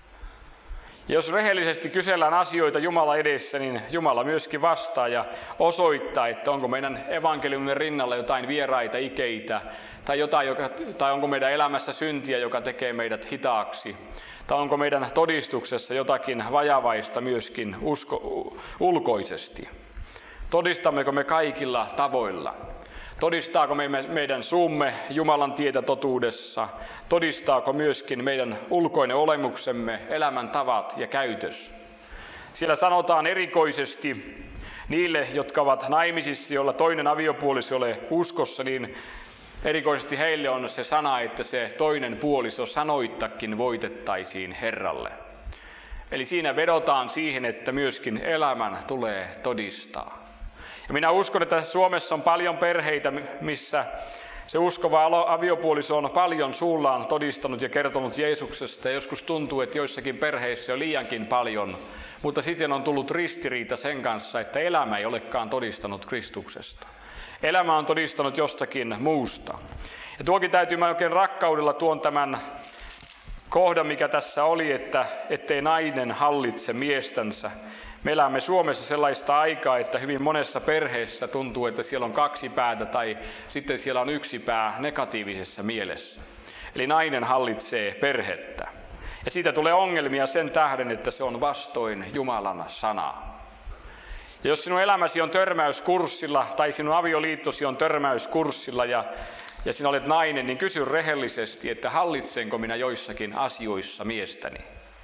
Ja jos rehellisesti kysellään asioita Jumala edessä, niin Jumala myöskin vastaa ja osoittaa, että onko meidän evankeliumin rinnalla jotain vieraita ikeitä, tai, jotain, joka, tai onko meidän elämässä syntiä, joka tekee meidät hitaaksi, tai onko meidän todistuksessa jotakin vajavaista myöskin usko, ulkoisesti. Todistammeko me kaikilla tavoilla? Todistaako me, meidän suumme Jumalan tietä totuudessa? Todistaako myöskin meidän ulkoinen olemuksemme, elämäntavat ja käytös? Siellä sanotaan erikoisesti niille, jotka ovat naimisissa, joilla toinen aviopuoliso ole uskossa, niin erikoisesti heille on se sana, että se toinen puoliso sanoittakin voitettaisiin Herralle. Eli siinä vedotaan siihen, että myöskin elämän tulee todistaa. Ja minä uskon, että Suomessa on paljon perheitä, missä se uskova aviopuoliso on paljon suullaan todistanut ja kertonut Jeesuksesta. Ja joskus tuntuu, että joissakin perheissä on liiankin paljon, mutta sitten on tullut ristiriita sen kanssa, että elämä ei olekaan todistanut Kristuksesta. Elämä on todistanut jostakin muusta. Ja tuokin täytyy mä oikein rakkaudella tuon tämän kohdan, mikä tässä oli, että ettei nainen hallitse miestänsä. Me elämme Suomessa sellaista aikaa, että hyvin monessa perheessä tuntuu, että siellä on kaksi päätä tai sitten siellä on yksi pää negatiivisessa mielessä. Eli nainen hallitsee perhettä. Ja siitä tulee ongelmia sen tähden, että se on vastoin Jumalan sanaa. Ja jos sinun elämäsi on törmäyskurssilla tai sinun avioliittosi on törmäyskurssilla ja, ja sinä olet nainen, niin kysy rehellisesti, että hallitsenko minä joissakin asioissa miestäni.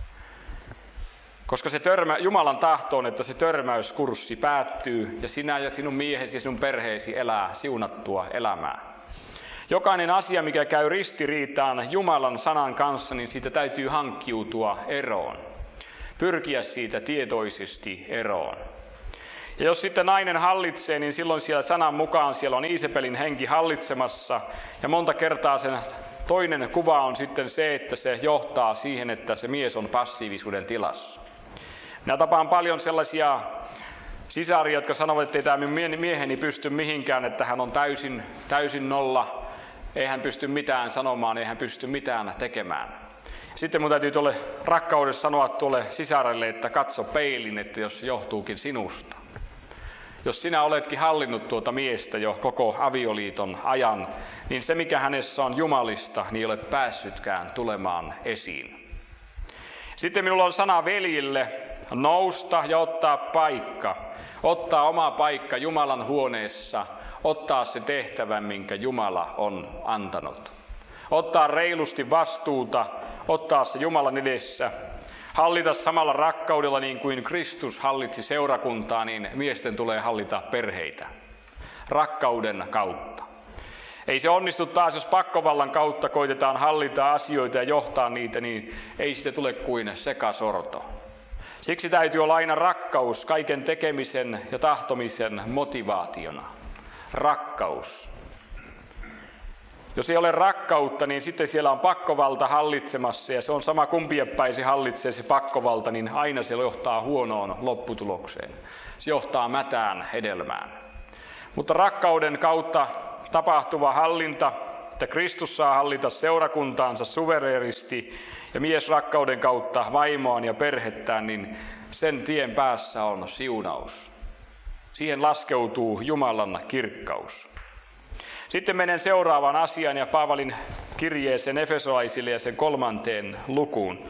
Koska se törmä, Jumalan tahto on, että se törmäyskurssi päättyy ja sinä ja sinun miehesi ja sinun perheesi elää siunattua elämää. Jokainen asia, mikä käy ristiriitaan Jumalan sanan kanssa, niin siitä täytyy hankkiutua eroon. Pyrkiä siitä tietoisesti eroon. Ja jos sitten nainen hallitsee, niin silloin siellä sanan mukaan siellä on Iisepelin henki hallitsemassa. Ja monta kertaa sen toinen kuva on sitten se, että se johtaa siihen, että se mies on passiivisuuden tilassa. Minä tapaan paljon sellaisia sisaria, jotka sanovat, että ei tämä mieheni pysty mihinkään, että hän on täysin, täysin nolla. Ei hän pysty mitään sanomaan, ei hän pysty mitään tekemään. Sitten minun täytyy tuolle rakkaudessa sanoa tuolle sisarelle, että katso peilin, että jos se johtuukin sinusta. Jos sinä oletkin hallinnut tuota miestä jo koko avioliiton ajan, niin se mikä hänessä on jumalista, niin ei ole päässytkään tulemaan esiin. Sitten minulla on sana veljille, nousta ja ottaa paikka. Ottaa oma paikka Jumalan huoneessa, ottaa se tehtävä, minkä Jumala on antanut. Ottaa reilusti vastuuta, ottaa se Jumalan edessä. Hallita samalla rakkaudella niin kuin Kristus hallitsi seurakuntaa, niin miesten tulee hallita perheitä. Rakkauden kautta. Ei se onnistu taas, jos pakkovallan kautta koitetaan hallita asioita ja johtaa niitä, niin ei sitä tule kuin sekasorto. Siksi täytyy olla aina rakkaus kaiken tekemisen ja tahtomisen motivaationa. Rakkaus. Jos ei ole rakkautta, niin sitten siellä on pakkovalta hallitsemassa ja se on sama kumpien päin se hallitsee se pakkovalta, niin aina se johtaa huonoon lopputulokseen. Se johtaa mätään hedelmään. Mutta rakkauden kautta tapahtuva hallinta että Kristus saa hallita seurakuntaansa suvereeristi ja mies rakkauden kautta vaimoaan ja perhettään, niin sen tien päässä on siunaus. Siihen laskeutuu Jumalan kirkkaus. Sitten menen seuraavaan asiaan ja Paavalin kirjeeseen efesolaisille ja sen kolmanteen lukuun.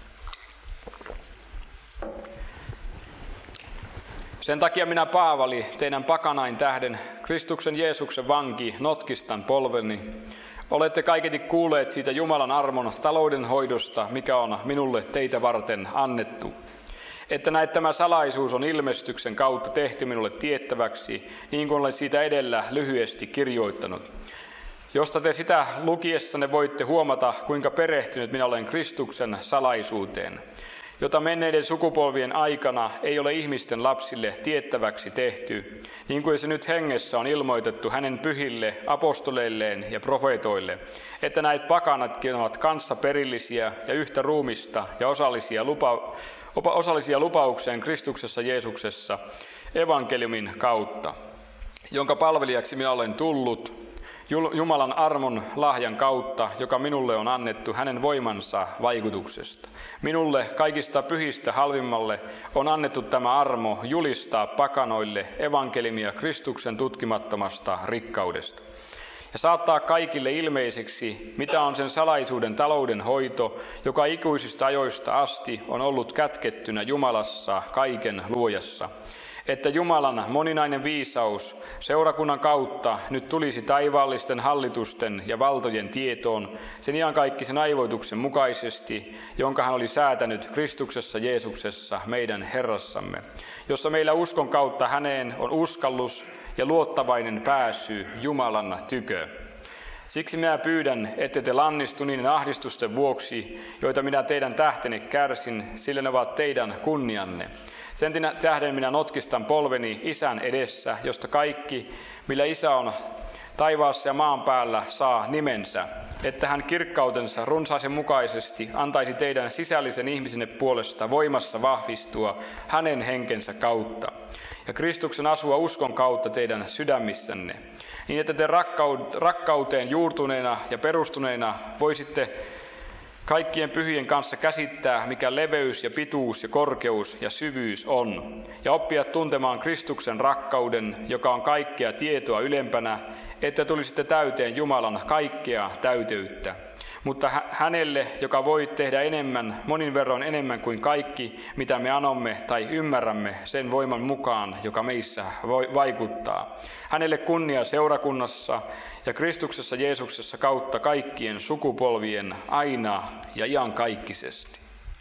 Sen takia minä Paavali, teidän pakanain tähden, Kristuksen Jeesuksen vanki, notkistan polveni. Olette kaiketi kuulleet siitä Jumalan armon taloudenhoidosta, mikä on minulle teitä varten annettu. Että näet, tämä salaisuus on ilmestyksen kautta tehty minulle tiettäväksi, niin kuin olen siitä edellä lyhyesti kirjoittanut. Josta te sitä lukiessanne voitte huomata, kuinka perehtynyt minä olen Kristuksen salaisuuteen, jota menneiden sukupolvien aikana ei ole ihmisten lapsille tiettäväksi tehty, niin kuin se nyt hengessä on ilmoitettu hänen pyhille apostoleilleen ja profeetoille, että näitä pakanatkin ovat kanssaperillisiä ja yhtä ruumista ja osallisia, lupa, osallisia lupaukseen Kristuksessa Jeesuksessa evankeliumin kautta, jonka palvelijaksi minä olen tullut, Jumalan armon lahjan kautta, joka minulle on annettu hänen voimansa vaikutuksesta. Minulle kaikista pyhistä halvimmalle on annettu tämä armo julistaa pakanoille evankeliumia Kristuksen tutkimattomasta rikkaudesta. Ja saattaa kaikille ilmeiseksi, mitä on sen salaisuuden talouden hoito, joka ikuisista ajoista asti on ollut kätkettynä Jumalassa kaiken luojassa. Että Jumalan moninainen viisaus seurakunnan kautta nyt tulisi taivaallisten hallitusten ja valtojen tietoon sen iankaikkisen aivoituksen mukaisesti, jonka hän oli säätänyt Kristuksessa Jeesuksessa meidän Herrassamme, jossa meillä uskon kautta häneen on uskallus ja luottavainen pääsy Jumalan tykö. Siksi minä pyydän, ette te lannistu niiden ahdistusten vuoksi, joita minä teidän tähtenne kärsin, sillä ne ovat teidän kunnianne. Sen tähden minä notkistan polveni Isän edessä, josta kaikki, millä Isä on taivaassa ja maan päällä, saa nimensä, että hän kirkkautensa runsaisen mukaisesti antaisi teidän sisällisen ihmisenne puolesta voimassa vahvistua hänen henkensä kautta, ja Kristuksen asua uskon kautta teidän sydämissänne, niin että te rakkauteen juurtuneena ja perustuneena voisitte kaikkien pyhien kanssa käsittää, mikä leveys ja pituus ja korkeus ja syvyys on, ja oppia tuntemaan Kristuksen rakkauden, joka on kaikkea tietoa ylempänä, että tulisitte täyteen Jumalan kaikkea täyteyttä. Mutta hänelle, joka voi tehdä enemmän, monin verroin enemmän kuin kaikki, mitä me anomme tai ymmärrämme sen voiman mukaan, joka meissä voi vaikuttaa. Hänelle kunnia seurakunnassa ja Kristuksessa Jeesuksessa kautta kaikkien sukupolvien aina ja iankaikkisesti.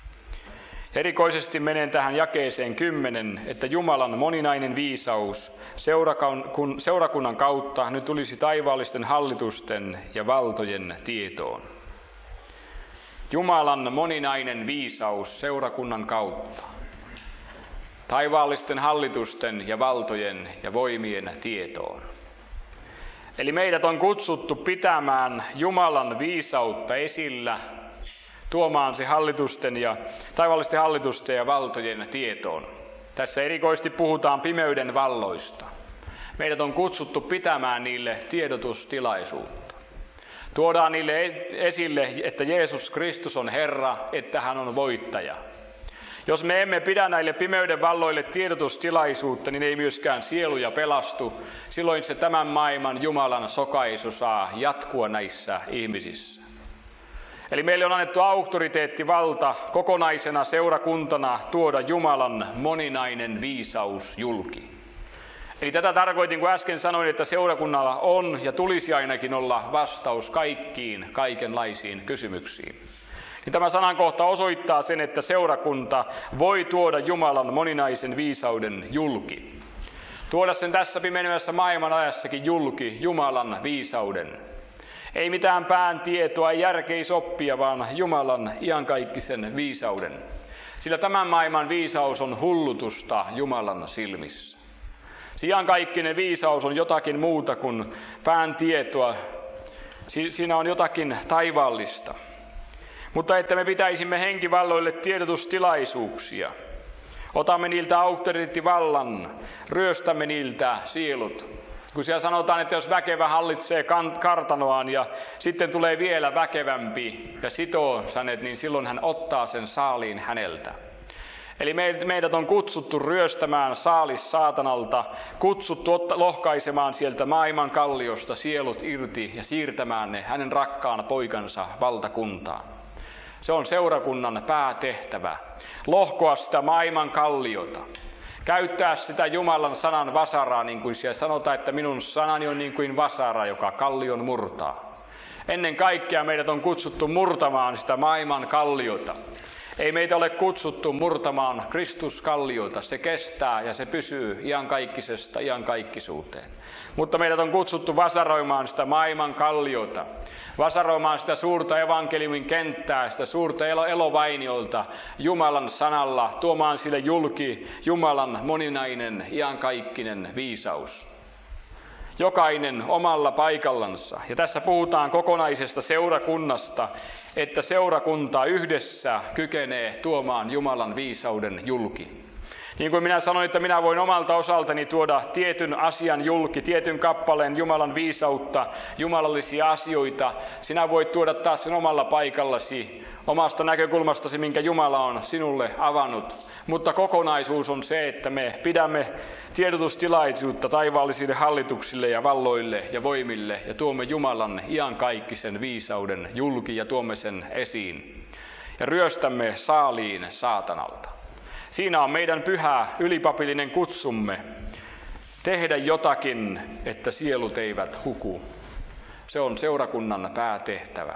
Erikoisesti menen tähän jakeeseen kymmenen, että Jumalan moninainen viisaus seurakunnan kautta nyt tulisi taivaallisten hallitusten ja valtojen tietoon. Jumalan moninainen viisaus seurakunnan kautta, taivaallisten hallitusten ja valtojen ja voimien tietoon. Eli meidät on kutsuttu pitämään Jumalan viisautta esillä, tuomaan se hallitusten ja, taivaallisten hallitusten ja valtojen tietoon. Tässä erikoisesti puhutaan pimeyden valloista. Meidät on kutsuttu pitämään niille tiedotustilaisuutta. Tuodaan niille esille, että Jeesus Kristus on Herra, että hän on voittaja. Jos me emme pidä näille pimeyden valloille tiedotustilaisuutta, niin ei myöskään sieluja pelastu. Silloin se tämän maailman Jumalan sokaisu saa jatkua näissä ihmisissä. Eli meille on annettu auktoriteetti, valta kokonaisena seurakuntana tuoda Jumalan moninainen viisaus julki. Eli tätä tarkoitin, kun äsken sanoin, että seurakunnalla on ja tulisi ainakin olla vastaus kaikkiin kaikenlaisiin kysymyksiin. Niin tämä sanankohta osoittaa sen, että seurakunta voi tuoda Jumalan moninaisen viisauden julki. Tuoda sen tässä pimenevässä maailman ajassakin julki, Jumalan viisauden. Ei mitään pään tietoa, ei järkeisoppia, vaan Jumalan iankaikkisen viisauden. Sillä tämän maailman viisaus on hullutusta Jumalan silmissä. Se iankaikkinen viisaus on jotakin muuta kuin pään tietoa. Siinä on jotakin taivaallista. Mutta että me pitäisimme henkivalloille tiedotustilaisuuksia. Otamme niiltä auktoriteettivallan, ryöstämme niiltä sielut. Kun siellä sanotaan, että jos väkevä hallitsee kartanoaan ja sitten tulee vielä väkevämpi ja sitoo hänet, niin silloin hän ottaa sen saaliin häneltä. Eli meidät on kutsuttu ryöstämään saalis saatanalta, kutsuttu lohkaisemaan sieltä maailman kalliosta sielut irti ja siirtämään ne hänen rakkaan poikansa valtakuntaan. Se on seurakunnan päätehtävä, lohkoa sitä maailman kalliota. Käyttää sitä Jumalan sanan vasaraa, niin kuin siellä sanotaan, että minun sanani on niin kuin vasara, joka kallion murtaa. Ennen kaikkea meidät on kutsuttu murtamaan sitä maailman kalliota. Ei meitä ole kutsuttu murtamaan Kristuskalliota. Se kestää ja se pysyy iankaikkisesta iankaikkisuuteen. Mutta meidät on kutsuttu vasaroimaan sitä maailman kalliota. Vasaroimaan sitä suurta evankeliumin kenttää, sitä suurta elovainiolta Jumalan sanalla, tuomaan sille julki Jumalan moninainen iankaikkinen viisaus. Jokainen omalla paikallansa. Ja tässä puhutaan kokonaisesta seurakunnasta, että seurakunta yhdessä kykenee tuomaan Jumalan viisauden julki. Niin kuin minä sanoin, että minä voin omalta osaltani tuoda tietyn asian julki, tietyn kappaleen Jumalan viisautta, jumalallisia asioita. Sinä voit tuoda taas sen omalla paikallasi, omasta näkökulmastasi, minkä Jumala on sinulle avannut. Mutta kokonaisuus on se, että me pidämme tiedotustilaisuutta taivaallisille hallituksille ja valloille ja voimille ja tuomme Jumalan iankaikkisen viisauden julki ja tuomme sen esiin. Ja ryöstämme saaliin saatanalta. Siinä on meidän pyhä ylipapillinen kutsumme tehdä jotakin, että sielut eivät huku. Se on seurakunnan päätehtävä.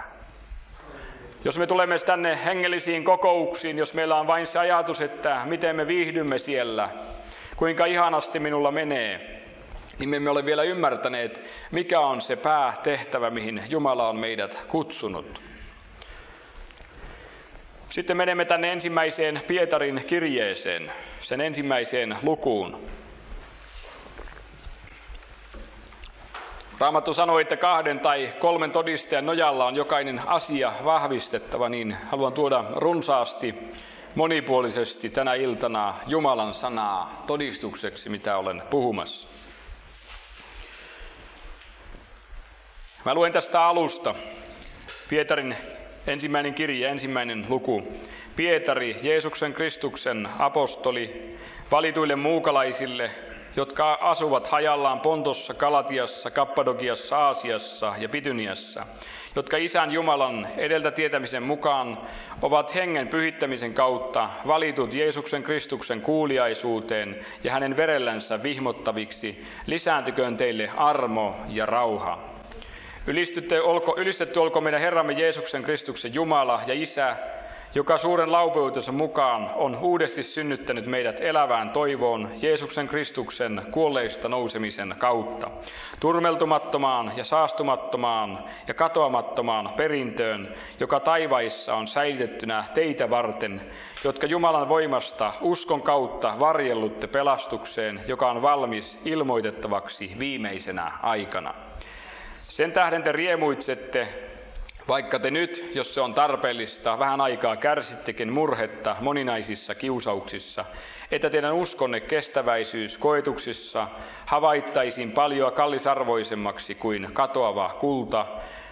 Jos me tulemme tänne hengellisiin kokouksiin, jos meillä on vain se ajatus, että miten me viihdymme siellä, kuinka ihanasti minulla menee, niin me emme ole vielä ymmärtäneet, mikä on se päätehtävä, mihin Jumala on meidät kutsunut. Sitten menemme tänne ensimmäiseen Pietarin kirjeeseen, sen ensimmäiseen lukuun. Raamattu sanoi, että kahden tai kolmen todistajan nojalla on jokainen asia vahvistettava, niin haluan tuoda runsaasti, monipuolisesti tänä iltana Jumalan sanaa todistukseksi, mitä olen puhumassa. Mä luen tästä alusta. Pietarin ensimmäinen kirje, ensimmäinen luku. Pietari, Jeesuksen Kristuksen apostoli, valituille muukalaisille, jotka asuvat hajallaan Pontossa, Galatiassa, Kappadokiassa, Aasiassa ja Bityniassa, jotka Isän Jumalan edeltä tietämisen mukaan ovat hengen pyhittämisen kautta valitut Jeesuksen Kristuksen kuuliaisuuteen ja hänen verellänsä vihmottaviksi, lisääntyköön teille armo ja rauha. Ylistetty olko, ylistetty olko meidän Herramme Jeesuksen Kristuksen Jumala ja Isä, joka suuren laupeutensa mukaan on uudesti synnyttänyt meidät elävään toivoon Jeesuksen Kristuksen kuolleista nousemisen kautta, turmeltumattomaan ja saastumattomaan ja katoamattomaan perintöön, joka taivaissa on säilytettynä teitä varten, jotka Jumalan voimasta uskon kautta varjellutte pelastukseen, joka on valmis ilmoitettavaksi viimeisenä aikana. Sen tähden te riemuitsette, vaikka te nyt, jos se on tarpeellista, vähän aikaa kärsittekin murhetta moninaisissa kiusauksissa, että teidän uskonne kestäväisyys koetuksissa havaittaisiin paljon kallisarvoisemmaksi kuin katoava kulta,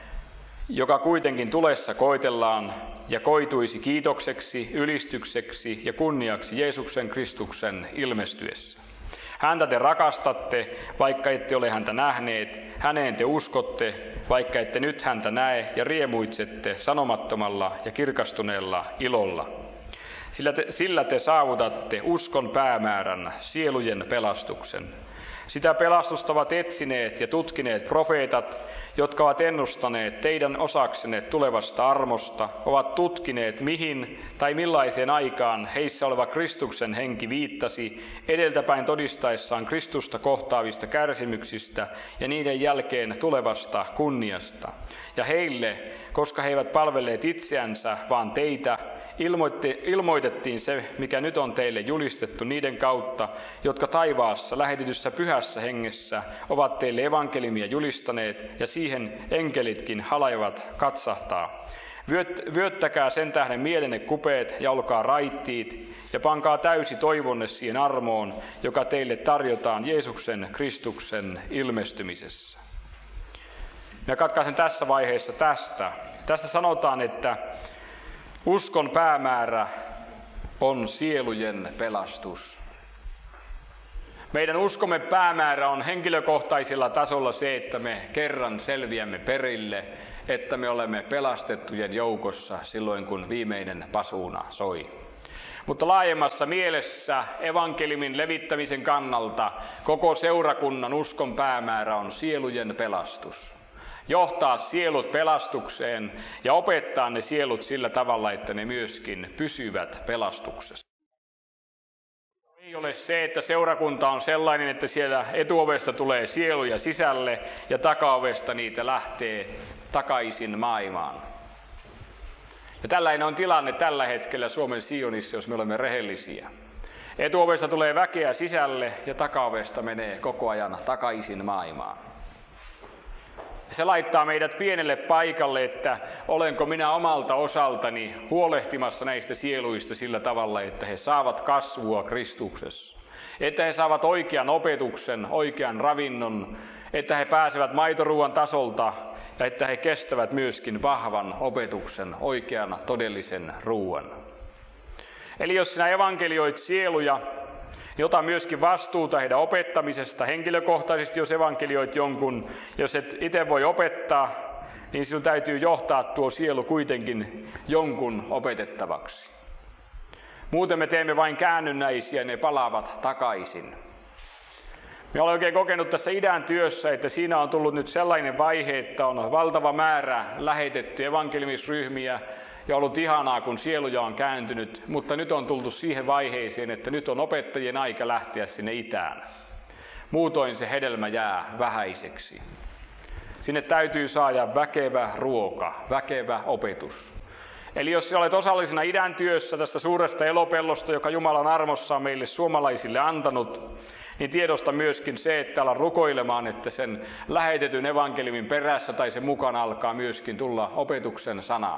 joka kuitenkin tulessa koetellaan ja koituisi kiitokseksi, ylistykseksi ja kunniaksi Jeesuksen Kristuksen ilmestyessä. Häntä te rakastatte, vaikka ette ole häntä nähneet, häneen te uskotte, vaikka ette nyt häntä näe, ja riemuitsette sanomattomalla ja kirkastuneella ilolla. Sillä te, sillä te saavutatte uskon päämäärän, sielujen pelastuksen. Sitä pelastusta ovat etsineet ja tutkineet profeetat, jotka ovat ennustaneet teidän osaksenne tulevasta armosta, ovat tutkineet mihin tai millaiseen aikaan heissä oleva Kristuksen henki viittasi, edeltäpäin todistaessaan Kristusta kohtaavista kärsimyksistä ja niiden jälkeen tulevasta kunniasta. Ja heille, koska he eivät palvelleet itseänsä, vaan teitä, ilmoitettiin se, mikä nyt on teille julistettu niiden kautta, jotka taivaassa lähetetyssä pyhässä hengessä ovat teille evankeliumia julistaneet, ja siihen enkelitkin halajavat katsahtaa. Vyöt, vyöttäkää sen tähden mielenne kupeet ja olkaa raittiit ja pankaa täysi toivonne siihen armoon, joka teille tarjotaan Jeesuksen Kristuksen ilmestymisessä. Ja katkaisen tässä vaiheessa tästä. Tässä sanotaan, että uskon päämäärä on sielujen pelastus. Meidän uskomme päämäärä on henkilökohtaisella tasolla se, että me kerran selviämme perille, että me olemme pelastettujen joukossa silloin, kun viimeinen pasuuna soi. Mutta laajemmassa mielessä evankeliumin levittämisen kannalta koko seurakunnan uskon päämäärä on sielujen pelastus. Johtaa sielut pelastukseen ja opettaa ne sielut sillä tavalla, että ne myöskin pysyvät pelastuksessa. Ei ole se, että seurakunta on sellainen, että siellä etuovesta tulee sieluja sisälle ja takaovesta niitä lähtee takaisin maailmaan. Ja tällainen on tilanne tällä hetkellä Suomen Sionissa, jos me olemme rehellisiä. Etuovesta tulee väkeä sisälle ja takaovesta menee koko ajan takaisin maailmaan. Se laittaa meidät pienelle paikalle, että olenko minä omalta osaltani huolehtimassa näistä sieluista sillä tavalla, että he saavat kasvua Kristuksessa. Että he saavat oikean opetuksen, oikean ravinnon, että he pääsevät maitoruuan tasolta ja että he kestävät myöskin vahvan opetuksen, oikean todellisen ruuan. Eli jos sinä evankelioit sieluja, niin ota myöskin vastuuta heidän opettamisesta henkilökohtaisesti, jos evankelioit jonkun. Jos et itse voi opettaa, niin sinun täytyy johtaa tuo sielu kuitenkin jonkun opetettavaksi. Muuten me teemme vain käännynnäisiä ja ne palaavat takaisin. Me olen oikein kokenut tässä idän työssä, että siinä on tullut nyt sellainen vaihe, että on valtava määrä lähetetty evankeliumisryhmiä, ja ollut ihanaa, kun sieluja on kääntynyt, mutta nyt on tultu siihen vaiheeseen, että nyt on opettajien aika lähteä sinne itään. Muutoin se hedelmä jää vähäiseksi. Sinne täytyy saada väkevä ruoka, väkevä opetus. Eli jos olet osallisena idän työssä tästä suuresta elopellosta, joka Jumalan armossa on meille suomalaisille antanut, niin tiedosta myöskin se, että ala rukoilemaan, että sen lähetetyn evankeliumin perässä tai sen mukana alkaa myöskin tulla opetuksen sana.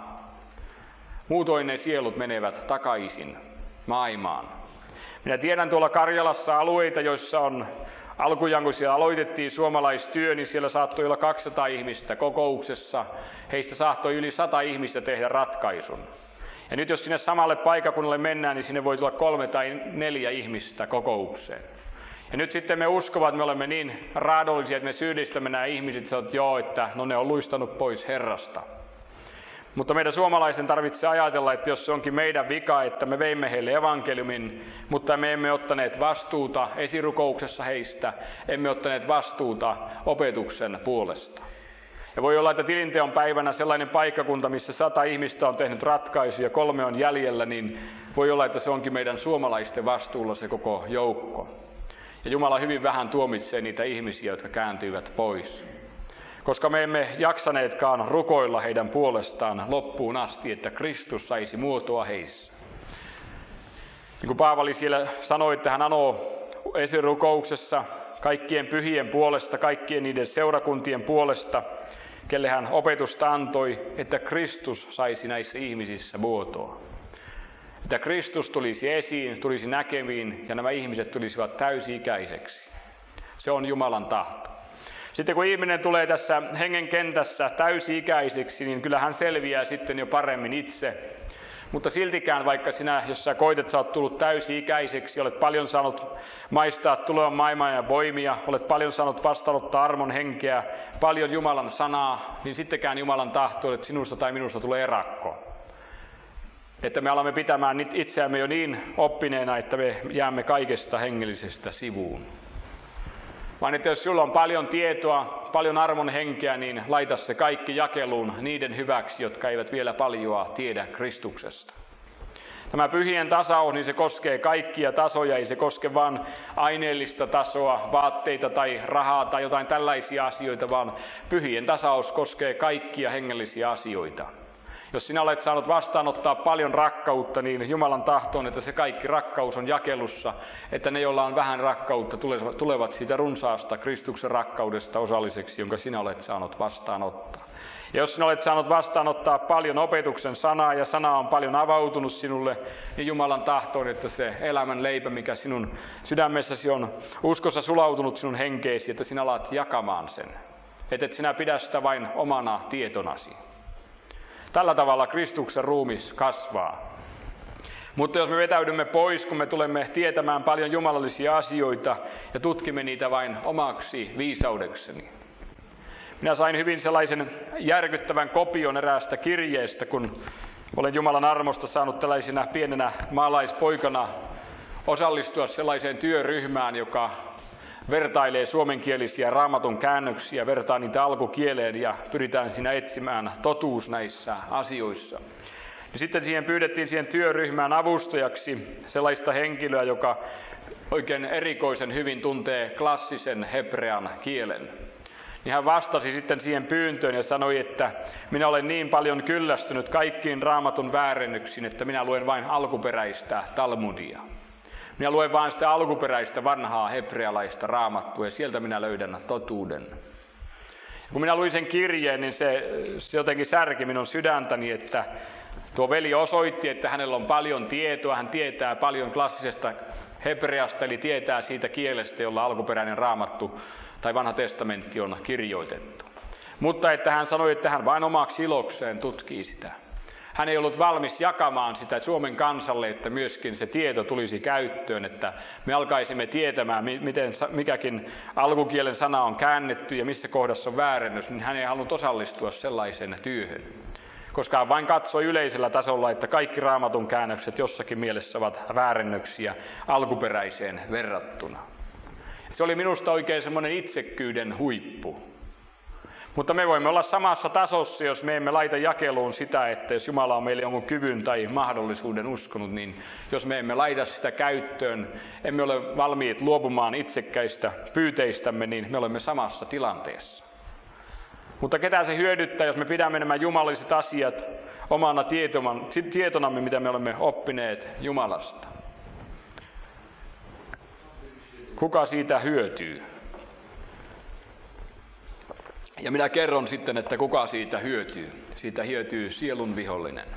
Muutoin ne sielut menevät takaisin maailmaan. Minä tiedän tuolla Karjalassa alueita, joissa on alkujaan, kun siellä aloitettiin suomalaistyö, niin siellä saattoi olla kaksisataa ihmistä kokouksessa. Heistä saattoi yli sata ihmistä tehdä ratkaisun. Ja nyt jos sinne samalle paikakunnalle mennään, niin sinne voi tulla kolme tai neljä ihmistä kokoukseen. Ja nyt sitten me uskovat, että me olemme niin raadollisia, että me syyllistämme nämä ihmiset, että joo, että no ne on luistanut pois Herrasta. Mutta meidän suomalaisten tarvitsee ajatella, että jos se onkin meidän vika, että me veimme heille evankeliumin, mutta me emme ottaneet vastuuta esirukouksessa heistä, emme ottaneet vastuuta opetuksen puolesta. Ja voi olla, että tilinteon päivänä sellainen paikkakunta, missä sata ihmistä on tehnyt ratkaisuja ja kolme on jäljellä, niin voi olla, että se onkin meidän suomalaisten vastuulla se koko joukko. Ja Jumala hyvin vähän tuomitsee niitä ihmisiä, jotka kääntyivät pois. Koska me emme jaksaneetkaan rukoilla heidän puolestaan loppuun asti, että Kristus saisi muotoa heissä. Niin kuin Paavali siellä sanoi, että hän anoo esirukouksessa kaikkien pyhien puolesta, kaikkien niiden seurakuntien puolesta, kelle hän opetusta antoi, että Kristus saisi näissä ihmisissä muotoa. Että Kristus tulisi esiin, tulisi näkemiin ja nämä ihmiset tulisivat täysi-ikäiseksi. Se on Jumalan tahto. Sitten kun ihminen tulee tässä hengen kentässä täysi-ikäiseksi, niin kyllä hän selviää sitten jo paremmin itse. Mutta siltikään, vaikka sinä, jos sä koet, sä oot tullut täysi-ikäiseksi, olet paljon saanut maistaa tulevan maailman ja voimia, olet paljon saanut vastaanottaa armon henkeä, paljon Jumalan sanaa, niin sittenkään Jumalan tahto, että sinusta tai minusta tulee erakko. Että me alamme pitämään itseämme jo niin oppineena, että me jäämme kaikesta hengellisestä sivuun. Vaan että jos sulla on paljon tietoa, paljon armon henkeä, niin laita se kaikki jakeluun niiden hyväksi, jotka eivät vielä paljoa tiedä Kristuksesta. Tämä pyhien tasaus, niin se koskee kaikkia tasoja, ei se koske vain aineellista tasoa, vaatteita tai rahaa tai jotain tällaisia asioita, vaan pyhien tasaus koskee kaikkia hengellisiä asioita. Jos sinä olet saanut vastaanottaa paljon rakkautta, niin Jumalan tahto on, että se kaikki rakkaus on jakelussa, että ne, joilla on vähän rakkautta, tulevat siitä runsaasta Kristuksen rakkaudesta osalliseksi, jonka sinä olet saanut vastaanottaa. Ja jos sinä olet saanut vastaanottaa paljon opetuksen sanaa ja sana on paljon avautunut sinulle, niin Jumalan tahto on, että se elämän leipä, mikä sinun sydämessäsi on uskossa sulautunut sinun henkeesi, että sinä alat jakamaan sen. Että et sinä pidä sitä vain omana tietonasi. Tällä tavalla Kristuksen ruumis kasvaa. Mutta jos me vetäydymme pois, kun me tulemme tietämään paljon jumalallisia asioita ja tutkimme niitä vain omaksi viisaudekseni. Minä sain hyvin sellaisen järkyttävän kopion eräästä kirjeestä, kun olen Jumalan armosta saanut tällaisena pienenä maalaispoikana osallistua sellaiseen työryhmään, joka vertailee suomenkielisiä raamatun käännöksiä, vertaa niitä alkukieleen ja pyritään siinä etsimään totuus näissä asioissa. Ja sitten siihen pyydettiin siihen työryhmään avustajaksi sellaista henkilöä, joka oikein erikoisen hyvin tuntee klassisen hebrean kielen. Niin hän vastasi sitten siihen pyyntöön ja sanoi, että minä olen niin paljon kyllästynyt kaikkiin raamatun väärennyksiin, että minä luen vain alkuperäistä Talmudia. Minä luen vain sitä alkuperäistä vanhaa hebrealaista raamattua ja sieltä minä löydän totuuden. Ja kun minä luin sen kirjeen, niin se, se jotenkin särki minun sydäntäni, että tuo veli osoitti, että hänellä on paljon tietoa, hän tietää paljon klassisesta hebreasta, eli tietää siitä kielestä, jolla alkuperäinen raamattu tai vanha testamentti on kirjoitettu. Mutta että hän sanoi, että hän vain omaksi ilokseen tutkii sitä. Hän ei ollut valmis jakamaan sitä Suomen kansalle, että myöskin se tieto tulisi käyttöön, että me alkaisimme tietämään, miten mikäkin alkukielen sana on käännetty ja missä kohdassa on väärennys, niin hän ei halunnut osallistua sellaiseen työhön. Koska hän vain katsoi yleisellä tasolla, että kaikki raamatun käännökset jossakin mielessä ovat väärennöksiä alkuperäiseen verrattuna. Se oli minusta oikein semmoinen itsekkyyden huippu. Mutta me voimme olla samassa tasossa, jos me emme laita jakeluun sitä, että jos Jumala on meille jonkun kyvyn tai mahdollisuuden uskonut, niin jos me emme laita sitä käyttöön, emme ole valmiit luopumaan itsekkäistä pyyteistämme, niin me olemme samassa tilanteessa. Mutta ketä se hyödyttää, jos me pidämme nämä jumalalliset asiat omana tietonamme, mitä me olemme oppineet Jumalasta? Kuka siitä hyötyy? Ja minä kerron sitten, että kuka siitä hyötyy. Siitä hyötyy sielun vihollinen.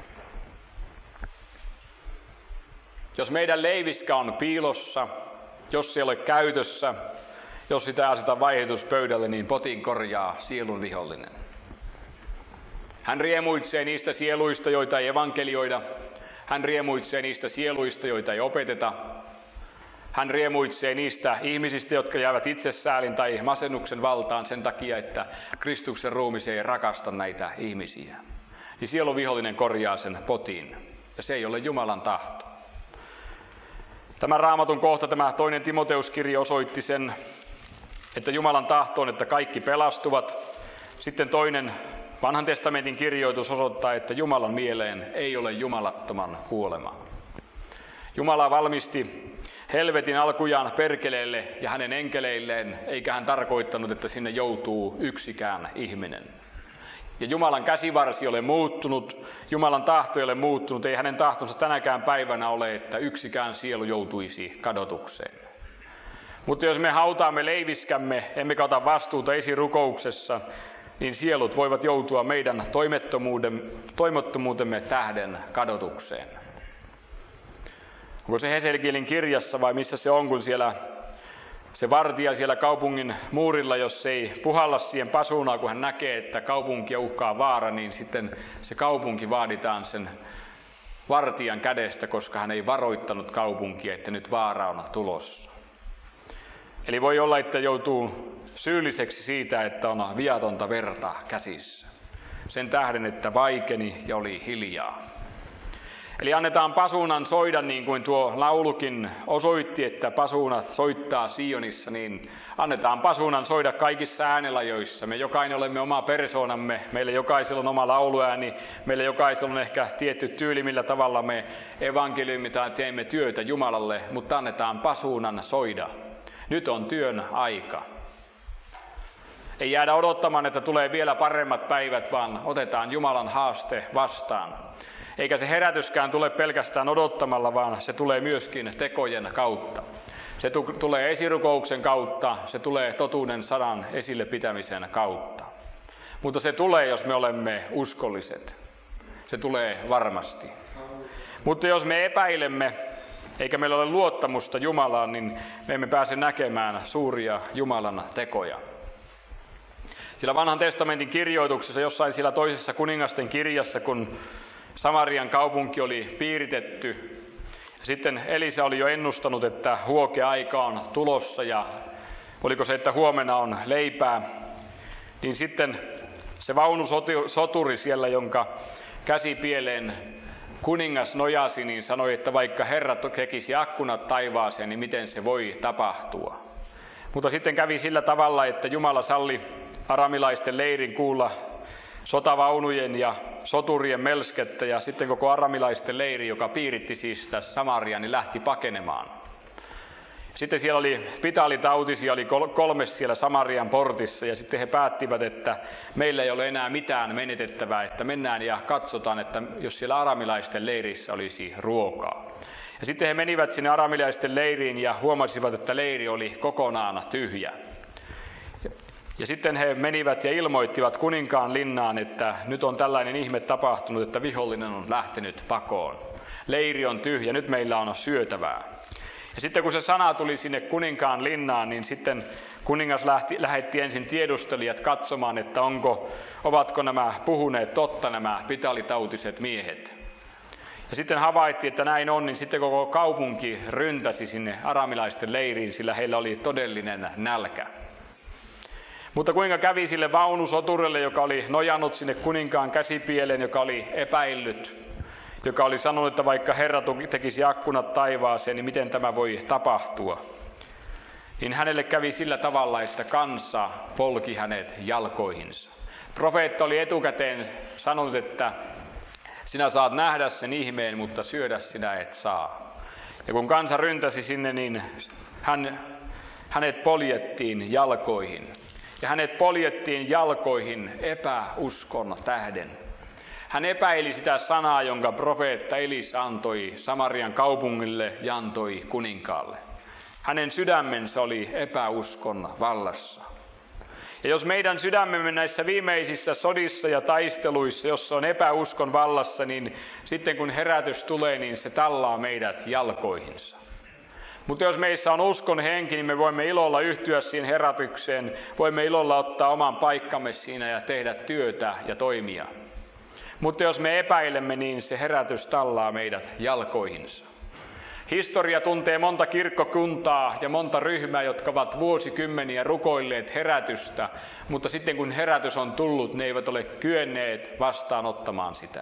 Jos meidän leiviskä on piilossa, jos se ei ole käytössä, jos sitä aseta vaihdotuspöydälle, niin potin korjaa sielun vihollinen. Hän riemuitsee niistä sieluista, joita ei evankelioida. Hän riemuitsee niistä sieluista, joita ei opeteta. Hän riemuitsee niistä ihmisistä, jotka jäävät itsesäälin tai masennuksen valtaan sen takia, että Kristuksen ruumis ei rakasta näitä ihmisiä. Niin sielun vihollinen korjaa sen potin, ja se ei ole Jumalan tahto. Tämä Raamatun kohta, tämä toinen Timoteuskirja osoitti sen, että Jumalan tahto on, että kaikki pelastuvat. Sitten toinen Vanhan testamentin kirjoitus osoittaa, että Jumalan mieleen ei ole jumalattoman kuolema. Jumala valmisti helvetin alkujaan perkeleelle ja hänen enkeleilleen, eikä hän tarkoittanut, että sinne joutuu yksikään ihminen. Ja Jumalan käsivarsi ole muuttunut, Jumalan tahto ei ole muuttunut, ei hänen tahtonsa tänäkään päivänä ole, että yksikään sielu joutuisi kadotukseen. Mutta jos me hautaamme leiviskämme, emmekä ota vastuuta esirukouksessa, niin sielut voivat joutua meidän toimettomuutemme tähden kadotukseen. Onko se Hesekielin kirjassa vai missä se on, kun siellä se vartija siellä kaupungin muurilla, jos ei puhalla siihen pasunaa, kun hän näkee, että kaupunkia uhkaa vaara, niin sitten se kaupunki vaaditaan sen vartijan kädestä, koska hän ei varoittanut kaupunkia, että nyt vaara on tulossa. Eli voi olla, että joutuu syylliseksi siitä, että on viatonta verta käsissä. Sen tähden, että vaikeni ja oli hiljaa. Eli annetaan pasuunan soida, niin kuin tuo laulukin osoitti, että pasuunat soittaa Sionissa, niin annetaan pasuunan soida kaikissa äänenlajoissa. Me jokainen olemme oma persoonamme, meillä jokaisella on oma lauluääni, meillä jokaisella on ehkä tietty tyyli, millä tavalla me evankeliumi tai teemme työtä Jumalalle, mutta annetaan pasuunan soida. Nyt on työn aika. Ei jäädä odottamaan, että tulee vielä paremmat päivät, vaan otetaan Jumalan haaste vastaan. Eikä se herätyskään tule pelkästään odottamalla, vaan se tulee myöskin tekojen kautta. Se tu- tulee esirukouksen kautta, se tulee totuuden sanan esille pitämisen kautta. Mutta se tulee, jos me olemme uskolliset. Se tulee varmasti. Mutta jos me epäilemme, eikä meillä ole luottamusta Jumalaan, niin me emme pääse näkemään suuria Jumalan tekoja. Sillä vanhan testamentin kirjoituksessa, jossain siellä toisessa kuningasten kirjassa, kun Samarian kaupunki oli piiritetty, ja sitten Elisa oli jo ennustanut, että huokeaika on tulossa ja oliko se, että huomenna on leipää, niin sitten se vaunusoturi siellä, jonka käsipieleen kuningas nojasi, niin sanoi, että vaikka Herra tekisi akkunat taivaaseen, niin miten se voi tapahtua. Mutta sitten kävi sillä tavalla, että Jumala salli aramilaisten leirin kuulla sotavaunujen ja soturien melskettä, ja sitten koko aramilaisten leiri, joka piiritti siis sitä Samariaa, niin lähti pakenemaan. Sitten siellä oli pitaalitautisia, oli kolme siellä Samarian portissa, ja sitten he päättivät, että meillä ei ole enää mitään menetettävää, että mennään ja katsotaan, että jos siellä aramilaisten leirissä olisi ruokaa. Ja sitten he menivät sinne aramilaisten leiriin ja huomasivat, että leiri oli kokonaan tyhjä. Ja sitten he menivät ja ilmoittivat kuninkaan linnaan, että nyt on tällainen ihme tapahtunut, että vihollinen on lähtenyt pakoon. Leiri on tyhjä, nyt meillä on syötävää. Ja sitten kun se sana tuli sinne kuninkaan linnaan, niin sitten kuningas lähti, lähetti ensin tiedustelijat katsomaan, että onko, ovatko nämä puhuneet totta nämä pitaalitautiset miehet. Ja sitten havaittiin, että näin on, niin sitten koko kaupunki ryntäsi sinne aramilaisten leiriin, sillä heillä oli todellinen nälkä. Mutta kuinka kävi sille vaunusoturille, joka oli nojannut sinne kuninkaan käsipieleen, joka oli epäillyt, joka oli sanonut, että vaikka Herra tekisi akkunat taivaaseen, niin miten tämä voi tapahtua? Niin hänelle kävi sillä tavalla, että kansa polki hänet jalkoihinsa. Profeetta oli etukäteen sanonut, että sinä saat nähdä sen ihmeen, mutta syödä sinä et saa. Ja kun kansa ryntäsi sinne, niin hän, hänet poljettiin jalkoihin. Ja hänet poljettiin jalkoihin epäuskon tähden. Hän epäili sitä sanaa, jonka profeetta Elis antoi Samarian kaupungille ja antoi kuninkaalle. Hänen sydämensä oli epäuskon vallassa. Ja jos meidän sydämemme näissä viimeisissä sodissa ja taisteluissa, jos se on epäuskon vallassa, niin sitten kun herätys tulee, niin se tallaa meidät jalkoihinsa. Mutta jos meissä on uskon henki, niin me voimme ilolla yhtyä siihen herätykseen, voimme ilolla ottaa oman paikkamme siinä ja tehdä työtä ja toimia. Mutta jos me epäilemme, niin se herätys tallaa meidät jalkoihinsa. Historia tuntee monta kirkkokuntaa ja monta ryhmää, jotka ovat vuosikymmeniä rukoilleet herätystä, mutta sitten kun herätys on tullut, ne eivät ole kyenneet vastaanottamaan sitä.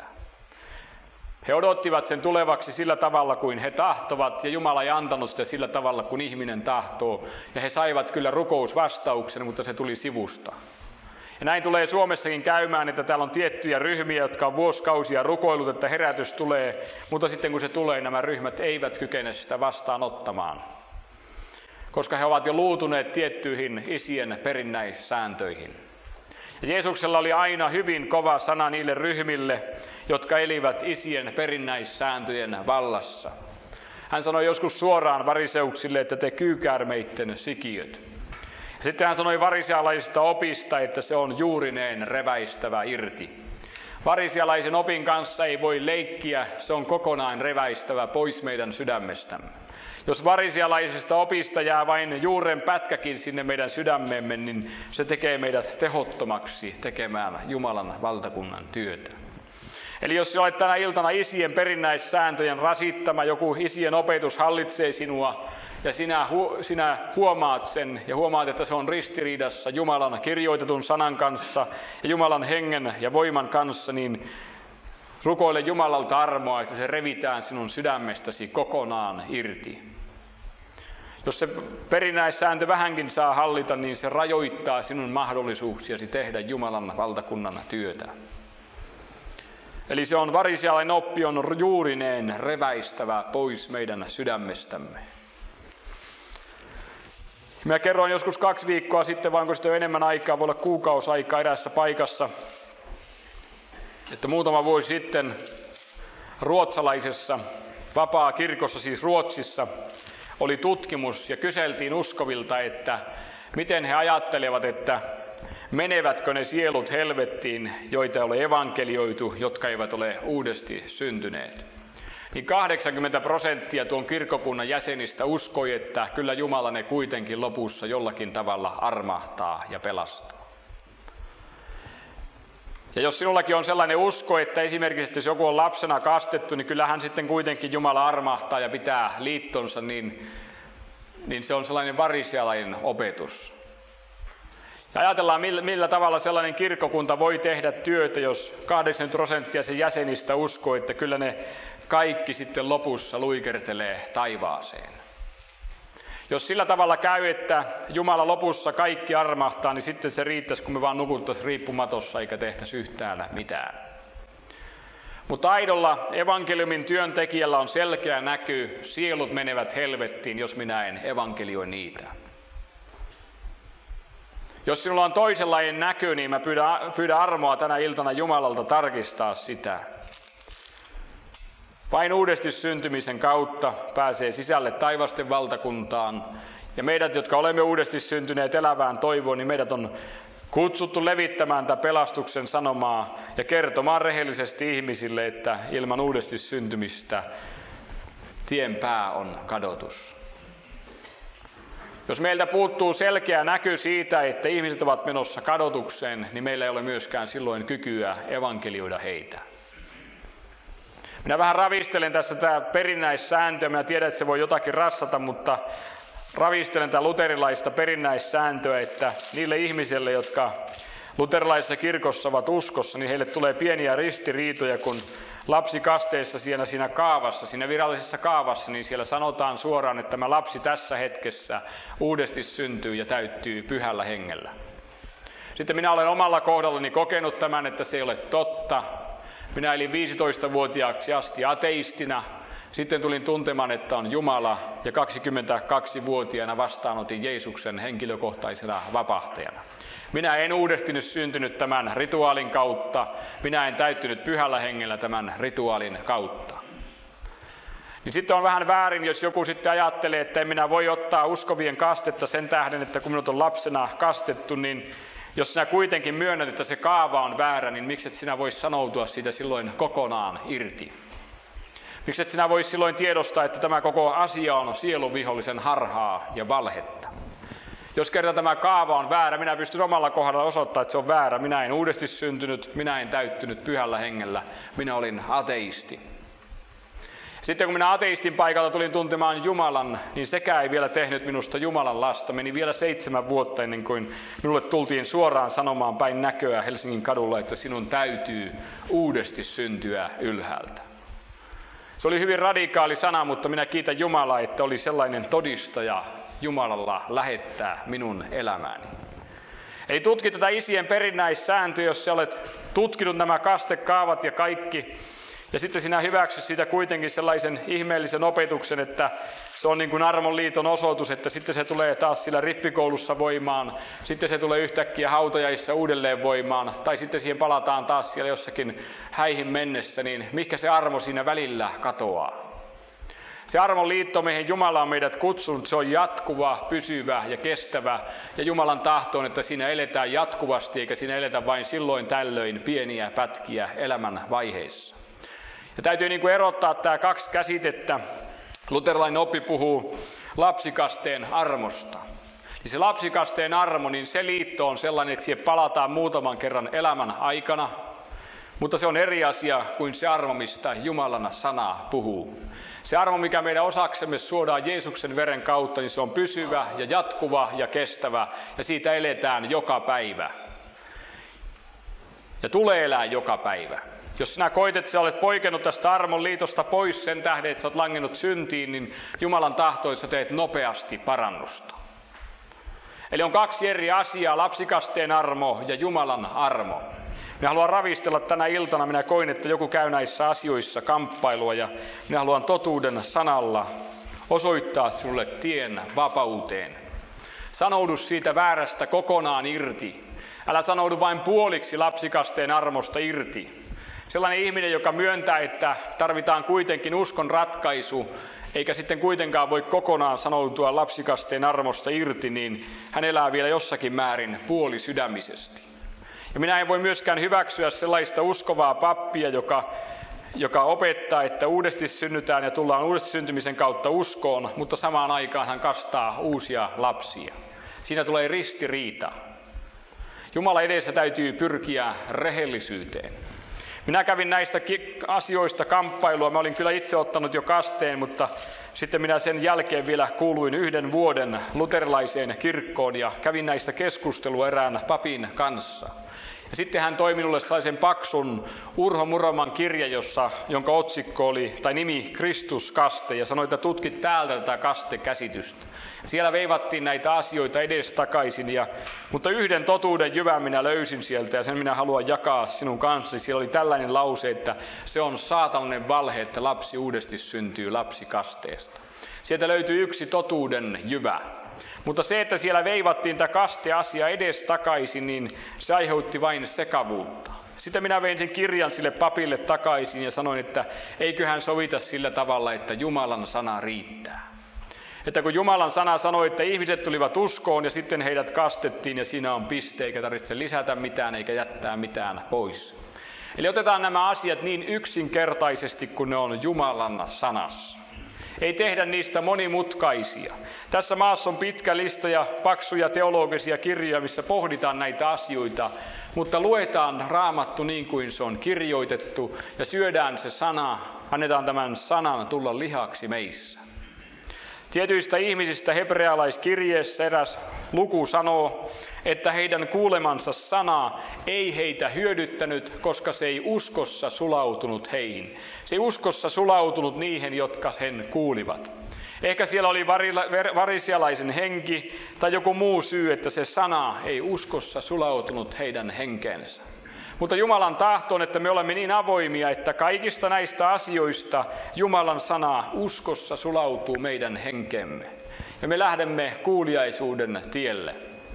He odottivat sen tulevaksi sillä tavalla kuin he tahtovat, ja Jumala ei antanut sitä sillä tavalla kuin ihminen tahtoo. Ja he saivat kyllä rukousvastauksen, mutta se tuli sivusta. Ja näin tulee Suomessakin käymään, että täällä on tiettyjä ryhmiä, jotka on vuosikausia rukoillut, että herätys tulee, mutta sitten kun se tulee, nämä ryhmät eivät kykene sitä vastaanottamaan, koska he ovat jo luutuneet tiettyihin isien perinnäissääntöihin. Ja Jeesuksella oli aina hyvin kova sana niille ryhmille, jotka elivät isien perinnäissääntöjen vallassa. Hän sanoi joskus suoraan variseuksille, että te kyykäärmeitten sikiöt. Ja sitten hän sanoi varisealaisista opista, että se on juurineen reväistävä irti. Varisealaisen opin kanssa ei voi leikkiä, se on kokonaan reväistävä pois meidän sydämestämme. Jos varisealaisesta opista jää vain juuren pätkäkin sinne meidän sydämemme, niin se tekee meidät tehottomaksi tekemään Jumalan valtakunnan työtä. Eli jos olet tänä iltana isien perinnäissääntöjen rasittama, joku isien opetus hallitsee sinua, ja sinä, hu- sinä huomaat sen ja huomaat, että se on ristiriidassa Jumalan kirjoitetun sanan kanssa ja Jumalan hengen ja voiman kanssa, niin rukoile Jumalalta armoa, että se revitään sinun sydämestäsi kokonaan irti. Jos se perinnäissääntö vähänkin saa hallita, niin se rajoittaa sinun mahdollisuuksiasi tehdä Jumalan valtakunnan työtä. Eli se on varisealainen oppi on juurineen reväistävä pois meidän sydämestämme. Mä kerroin joskus kaksi viikkoa sitten, vaan kun sitten enemmän aikaa, voi olla kuukausaikaa eräässä paikassa, että muutama vuosi sitten ruotsalaisessa vapaa-kirkossa, siis Ruotsissa, oli tutkimus ja kyseltiin uskovilta, että miten he ajattelevat, että menevätkö ne sielut helvettiin, joita ei ole evankelioitu, jotka eivät ole uudesti syntyneet. Niin kahdeksankymmentä prosenttia tuon kirkkokunnan jäsenistä uskoi, että kyllä Jumala ne kuitenkin lopussa jollakin tavalla armahtaa ja pelastaa. Ja jos sinullakin on sellainen usko, että esimerkiksi jos joku on lapsena kastettu, niin kyllähän sitten kuitenkin Jumala armahtaa ja pitää liittonsa, niin, niin se on sellainen varisialainen opetus. Ja ajatellaan, millä, millä tavalla sellainen kirkkokunta voi tehdä työtä, jos kahdeksankymmentä prosenttia sen jäsenistä uskoo, että kyllä ne kaikki sitten lopussa luikertelee taivaaseen. Jos sillä tavalla käy, että Jumala lopussa kaikki armahtaa, niin sitten se riittäisi, kun me vaan nukuttaisiin riippumatossa eikä tehtäisi yhtään mitään. Mutta aidolla evankeliumin työntekijällä on selkeä näky, sielut menevät helvettiin, jos minä en evankelioi niitä. Jos sinulla on toisenlainen näky, niin mä pyydän, pyydän armoa tänä iltana Jumalalta tarkistaa sitä. Vain uudesti syntymisen kautta pääsee sisälle taivasten valtakuntaan. Ja meidät, jotka olemme uudesti syntyneet elävään toivoon, niin meidät on kutsuttu levittämään tätä pelastuksen sanomaa ja kertomaan rehellisesti ihmisille, että ilman uudesti syntymistä tien pää on kadotus. Jos meiltä puuttuu selkeä näky siitä, että ihmiset ovat menossa kadotukseen, niin meillä ei ole myöskään silloin kykyä evankelioida heitä. Minä vähän ravistelen tässä tämä perinnäissääntöä. Minä tiedän, että se voi jotakin rassata, mutta ravistelen tätä luterilaista perinnäissääntöä, että niille ihmisille, jotka luterilaisessa kirkossa ovat uskossa, niin heille tulee pieniä ristiriitoja, kun lapsikasteessa siinä, siinä kaavassa, siinä virallisessa kaavassa, niin siellä sanotaan suoraan, että tämä lapsi tässä hetkessä uudesti syntyy ja täyttyy pyhällä hengellä. Sitten minä olen omalla kohdallani kokenut tämän, että se ei ole totta. Minä elin viisitoistavuotiaaksi asti ateistina. Sitten tulin tuntemaan, että on Jumala, ja kaksikymmentäkaksivuotiaana vastaanotin Jeesuksen henkilökohtaisena vapahtajana. Minä en uudesti nyt syntynyt tämän rituaalin kautta. Minä en täyttynyt pyhällä hengellä tämän rituaalin kautta. Niin sitten on vähän väärin, jos joku sitten ajattelee, että en minä voi ottaa uskovien kastetta sen tähden, että kun minut on lapsena kastettu, niin jos sinä kuitenkin myönnät, että se kaava on väärä, niin miksi et sinä voisi sanoutua siitä silloin kokonaan irti? Miksi et sinä voisi silloin tiedostaa, että tämä koko asia on sieluvihollisen harhaa ja valhetta? Jos kerran tämä kaava on väärä, minä pystyn omalla kohdalla osoittamaan, että se on väärä. Minä en uudesti syntynyt, minä en täyttynyt pyhällä hengellä, minä olin ateisti. Sitten kun minä ateistin paikalta tulin tuntemaan Jumalan, niin sekään ei vielä tehnyt minusta Jumalan lasta. Meni vielä seitsemän vuotta ennen kuin minulle tultiin suoraan sanomaan päin näköä Helsingin kadulla, että sinun täytyy uudesti syntyä ylhäältä. Se oli hyvin radikaali sana, mutta minä kiitän Jumalaa, että oli sellainen todistaja Jumalalla lähettää minun elämääni. Eli tutki tätä isien perinnäissääntöä, jos sä olet tutkinut nämä kastekaavat ja kaikki, ja sitten sinä hyväksyt siitä kuitenkin sellaisen ihmeellisen opetuksen, että se on niin kuin armon liiton osoitus, että sitten se tulee taas sillä rippikoulussa voimaan, sitten se tulee yhtäkkiä hautajaisissa uudelleen voimaan, tai sitten siihen palataan taas siellä jossakin häihin mennessä, niin mikä se armo siinä välillä katoaa? Se armon liitto, mihin Jumala on meidät kutsunut, se on jatkuva, pysyvä ja kestävä, ja Jumalan tahto on, että siinä eletään jatkuvasti, eikä siinä eletä vain silloin tällöin pieniä pätkiä elämän vaiheissa. Ja täytyy niin kuin erottaa tämä kaksi käsitettä. Luterilainen oppi puhuu lapsikasteen armosta. Niin se lapsikasteen armo, niin se liitto on sellainen, että siihen palataan muutaman kerran elämän aikana. Mutta se on eri asia kuin se armo, mistä Jumalan sana puhuu. Se armo, mikä meidän osaksemme suodaan Jeesuksen veren kautta, niin se on pysyvä ja jatkuva ja kestävä. Ja siitä eletään joka päivä. Ja tulee elää joka päivä. Jos sinä koet, että sä olet poikennut tästä armon liitosta pois sen tähden, että sä olet langennut syntiin, niin Jumalan tahto, että sä teet nopeasti parannusta. Eli on kaksi eri asiaa, lapsikasteen armo ja Jumalan armo. Minä haluan ravistella tänä iltana, minä koin, että joku käy näissä asioissa kamppailua ja minä haluan totuuden sanalla osoittaa sinulle tien vapauteen. Sanoudu siitä väärästä kokonaan irti. Älä sanoudu vain puoliksi lapsikasteen armosta irti. Sellainen ihminen, joka myöntää, että tarvitaan kuitenkin uskon ratkaisu, eikä sitten kuitenkaan voi kokonaan sanoutua lapsikasteen armosta irti, niin hän elää vielä jossakin määrin puolisydämisesti. Ja minä en voi myöskään hyväksyä sellaista uskovaa pappia, joka, joka opettaa, että uudesti synnytään ja tullaan uudesti syntymisen kautta uskoon, mutta samaan aikaan hän kastaa uusia lapsia. Siinä tulee ristiriita. Jumala edessä täytyy pyrkiä rehellisyyteen. Minä kävin näistä asioista kamppailua. Mä olin kyllä itse ottanut jo kasteen, mutta sitten minä sen jälkeen vielä kuuluin yhden vuoden luterilaiseen kirkkoon ja kävin näistä keskustelua erään papin kanssa. Ja sitten hän toi minulle sellaisen paksun Urho Muroman kirje, jossa, jonka otsikko oli, tai nimi Kristuskaste, ja sanoi, että tutkit täältä tätä kastekäsitystä. Siellä veivattiin näitä asioita edestakaisin, ja, mutta yhden totuuden jyvän minä löysin sieltä, ja sen minä haluan jakaa sinun kanssasi. Siellä oli tällainen lause, että se on saatanallinen valhe, että lapsi uudesti syntyy lapsikasteesta. Sieltä löytyy yksi totuuden jyvä. Mutta se, että siellä veivattiin tämä kasteasia edestakaisin, niin se aiheutti vain sekavuutta. Sitten minä vein sen kirjan sille papille takaisin ja sanoin, että eiköhän sovita sillä tavalla, että Jumalan sana riittää. Että kun Jumalan sana sanoi, että ihmiset tulivat uskoon ja sitten heidät kastettiin ja siinä on piste, eikä tarvitse lisätä mitään eikä jättää mitään pois. Eli otetaan nämä asiat niin yksinkertaisesti kuin ne on Jumalan sanassa. Ei tehdä niistä monimutkaisia. Tässä maassa on pitkä lista ja paksuja teologisia kirjoja, missä pohditaan näitä asioita, mutta luetaan Raamattu niin kuin se on kirjoitettu ja syödään se sana, annetaan tämän sanan tulla lihaksi meissä. Tietyistä ihmisistä hebrealaiskirjeessä eräs luku sanoo, että heidän kuulemansa sana ei heitä hyödyttänyt, koska se ei uskossa sulautunut heihin. Se ei uskossa sulautunut niihin, jotka sen kuulivat. Ehkä siellä oli varisialaisen henki tai joku muu syy, että se sana ei uskossa sulautunut heidän henkeensä. Mutta Jumalan tahto on, että me olemme niin avoimia, että kaikista näistä asioista Jumalan sana uskossa sulautuu meidän henkemme. Ja me lähdemme kuuliaisuuden tielle.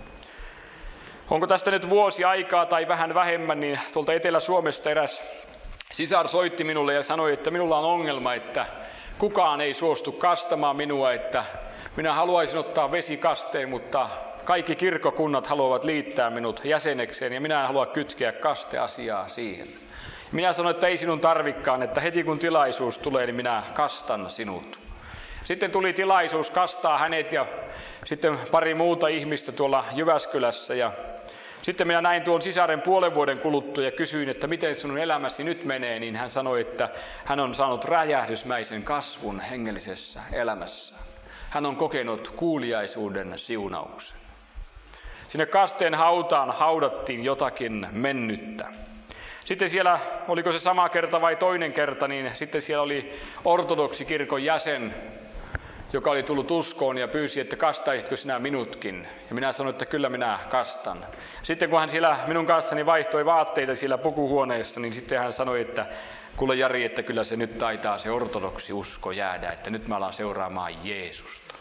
Onko tästä nyt vuosi aikaa tai vähän vähemmän, niin tuolta Etelä-Suomesta eräs sisar soitti minulle ja sanoi, että minulla on ongelma, että kukaan ei suostu kastamaan minua, että minä haluaisin ottaa vesikasteen, mutta kaikki kirkkokunnat haluavat liittää minut jäsenekseen ja minä en halua kytkeä kasteasiaa siihen. Minä sanoin, että ei sinun tarvikkaan, että heti kun tilaisuus tulee, niin minä kastan sinut. Sitten tuli tilaisuus kastaa hänet ja sitten pari muuta ihmistä tuolla Jyväskylässä. Ja sitten minä näin tuon sisaren puolen vuoden kuluttua ja kysyin, että miten sinun elämäsi nyt menee, niin hän sanoi, että hän on saanut räjähdysmäisen kasvun hengellisessä elämässä. Hän on kokenut kuuliaisuuden siunauksen. Sinne kasteen hautaan haudattiin jotakin mennyttä. Sitten siellä, oliko se sama kerta vai toinen kerta, niin sitten siellä oli ortodoksikirkon jäsen, joka oli tullut uskoon ja pyysi, että kastaisitko sinä minutkin. Ja minä sanoin, että kyllä minä kastan. Sitten kun hän siellä minun kanssani vaihtoi vaatteita siellä pukuhuoneessa, niin sitten hän sanoi, että kuule Jari, että kyllä se nyt taitaa se ortodoksi usko jäädä, että nyt mä alan seuraamaan Jeesusta.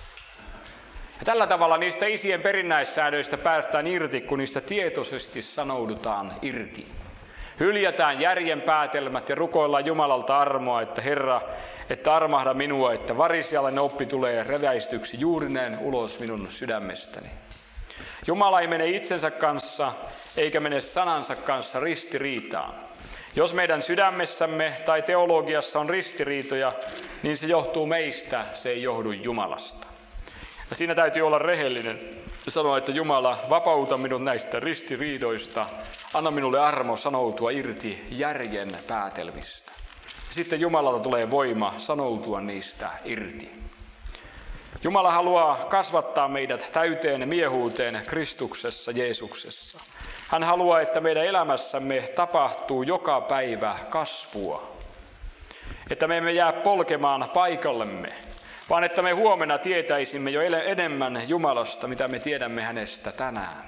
Ja tällä tavalla niistä isien perinnäissäädöistä päästään irti, kun niistä tietoisesti sanoudutaan irti. Hyljätään järjen päätelmät ja rukoillaan Jumalalta armoa, että Herra, että armahda minua, että varisialainen oppi tulee reväistyksi juurineen ulos minun sydämestäni. Jumala ei mene itsensä kanssa eikä mene sanansa kanssa ristiriitaan. Jos meidän sydämessämme tai teologiassa on ristiriitoja, niin se johtuu meistä, se ei johdu Jumalasta. Ja siinä täytyy olla rehellinen ja sanoa, että Jumala, vapauta minut näistä ristiriidoista. Anna minulle armo sanoutua irti järjen päätelmistä. Ja sitten Jumalalta tulee voima sanoutua niistä irti. Jumala haluaa kasvattaa meidät täyteen miehuuteen Kristuksessa, Jeesuksessa. Hän haluaa, että meidän elämässämme tapahtuu joka päivä kasvua. Että me emme jää polkemaan paikallemme, vaan että me huomenna tietäisimme jo enemmän Jumalasta, mitä me tiedämme hänestä tänään.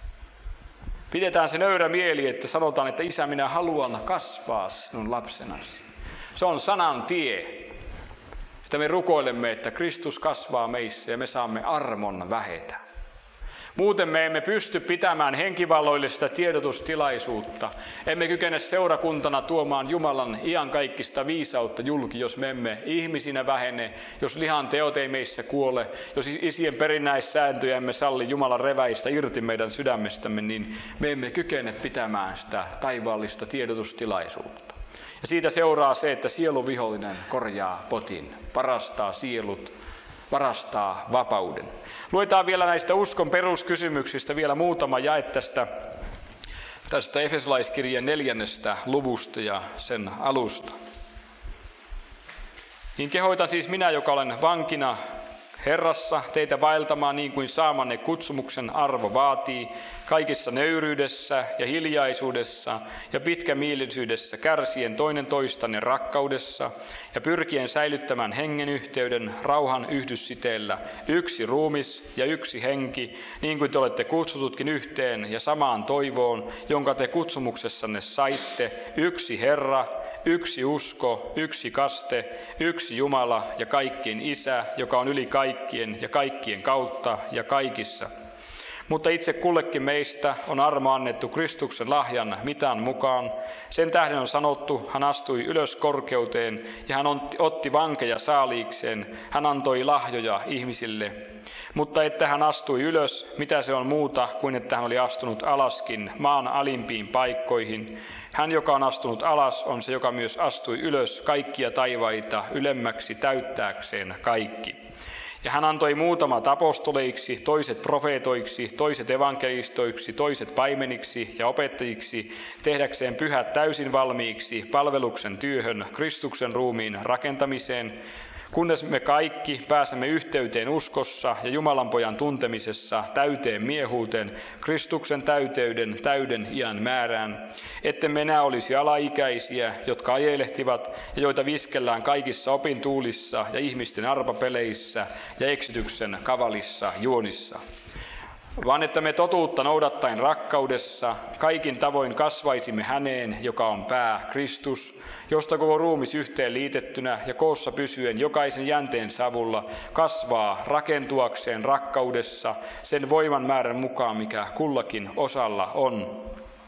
Pidetään se nöyrä mieli, että sanotaan, että Isä, minä haluan kasvaa sinun lapsenasi. Se on sanan tie, että me rukoilemme, että Kristus kasvaa meissä ja me saamme armon vähetä. Muuten me emme pysty pitämään henkivalloillista tiedotustilaisuutta. Emme kykene seurakuntana tuomaan Jumalan iankaikkista viisautta julki, jos me emme ihmisinä vähene, jos lihan teot ei meissä kuole, jos isien perinnäissääntöjä emme salli Jumalan reväistä irti meidän sydämestämme, niin me emme kykene pitämään sitä taivaallista tiedotustilaisuutta. Ja siitä seuraa se, että sieluvihollinen korjaa potin, parastaa sielut, varastaa vapauden. Luetaan vielä näistä uskon peruskysymyksistä vielä muutama jae tästä, tästä Efesolaiskirjan neljännestä luvusta ja sen alusta. Niin kehoitan siis minä, joka olen vankina Herrassa, teitä vaeltamaan niin kuin saamanne kutsumuksen arvo vaatii, kaikissa nöyryydessä ja hiljaisuudessa ja pitkämielisyydessä, kärsien toinen toistanne rakkaudessa ja pyrkien säilyttämään hengen yhteyden rauhan yhdyssiteellä, yksi ruumis ja yksi henki, niin kuin te olette kutsututkin yhteen ja samaan toivoon, jonka te kutsumuksessanne saitte, yksi Herra, yksi usko, yksi kaste, yksi Jumala ja kaikkien Isä, joka on yli kaikkien ja kaikkien kautta ja kaikissa. Mutta itse kullekin meistä on armo annettu Kristuksen lahjan mitan mukaan. Sen tähden on sanottu, hän astui ylös korkeuteen ja hän otti vankeja saaliikseen. Hän antoi lahjoja ihmisille. Mutta että hän astui ylös, mitä se on muuta kuin että hän oli astunut alaskin maan alimpiin paikkoihin. Hän, joka on astunut alas, on se, joka myös astui ylös kaikkia taivaita ylemmäksi täyttääkseen kaikki. Ja hän antoi muutamat apostoleiksi, toiset profeetoiksi, toiset evankelistoiksi, toiset paimeniksi ja opettajiksi, tehdäkseen pyhät täysin valmiiksi palveluksen työhön, Kristuksen ruumiin rakentamiseen, kunnes me kaikki pääsemme yhteyteen uskossa ja Jumalan pojan tuntemisessa täyteen miehuuteen, Kristuksen täyteyden täyden iän määrään, ettemme enää olisi alaikäisiä, jotka ajelehtivat ja joita viskellään kaikissa opintuulissa ja ihmisten arpapeleissä ja eksityksen kavalissa juonissa. Vaan että me totuutta noudattaen rakkaudessa kaikin tavoin kasvaisimme häneen, joka on pää, Kristus, josta koko ruumis yhteen liitettynä ja koossa pysyen jokaisen jänteen savulla kasvaa rakentuakseen rakkaudessa sen voiman määrän mukaan, mikä kullakin osalla on.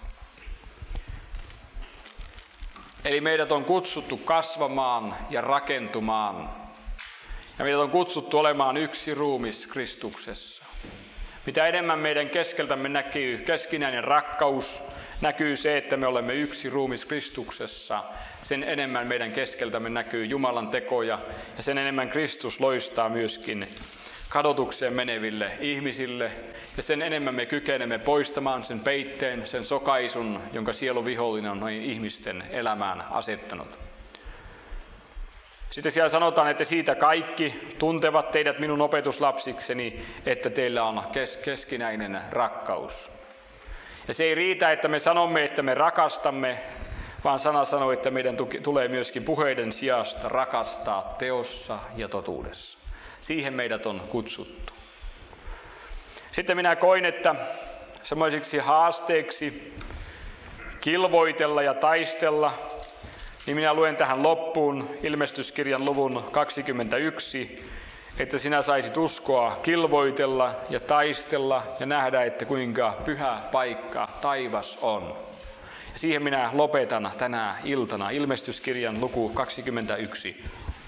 Eli meidät on kutsuttu kasvamaan ja rakentumaan. Ja meidät on kutsuttu olemaan yksi ruumis Kristuksessa. Mitä enemmän meidän keskeltämme näkyy keskinäinen rakkaus, näkyy se, että me olemme yksi ruumis Kristuksessa, sen enemmän meidän keskeltämme näkyy Jumalan tekoja ja sen enemmän Kristus loistaa myöskin kadotukseen meneville ihmisille ja sen enemmän me kykenemme poistamaan sen peitteen, sen sokaisun, jonka sieluvihollinen on noin ihmisten elämään asettanut. Sitten siellä sanotaan, että siitä kaikki tuntevat teidät minun opetuslapsikseni, että teillä on kes- keskinäinen rakkaus. Ja se ei riitä, että me sanomme, että me rakastamme, vaan sana sanoo, että meidän tulee myöskin puheiden sijasta rakastaa teossa ja totuudessa. Siihen meidät on kutsuttu. Sitten minä koin, että semmoiseksi haasteeksi kilvoitella ja taistella, niin minä luen tähän loppuun Ilmestyskirjan luvun kaksikymmentäyksi, että sinä saisit uskoa kilvoitella ja taistella ja nähdä, että kuinka pyhä paikka taivas on. Ja siihen minä lopetan tänä iltana Ilmestyskirjan luku kaksikymmentäyksi.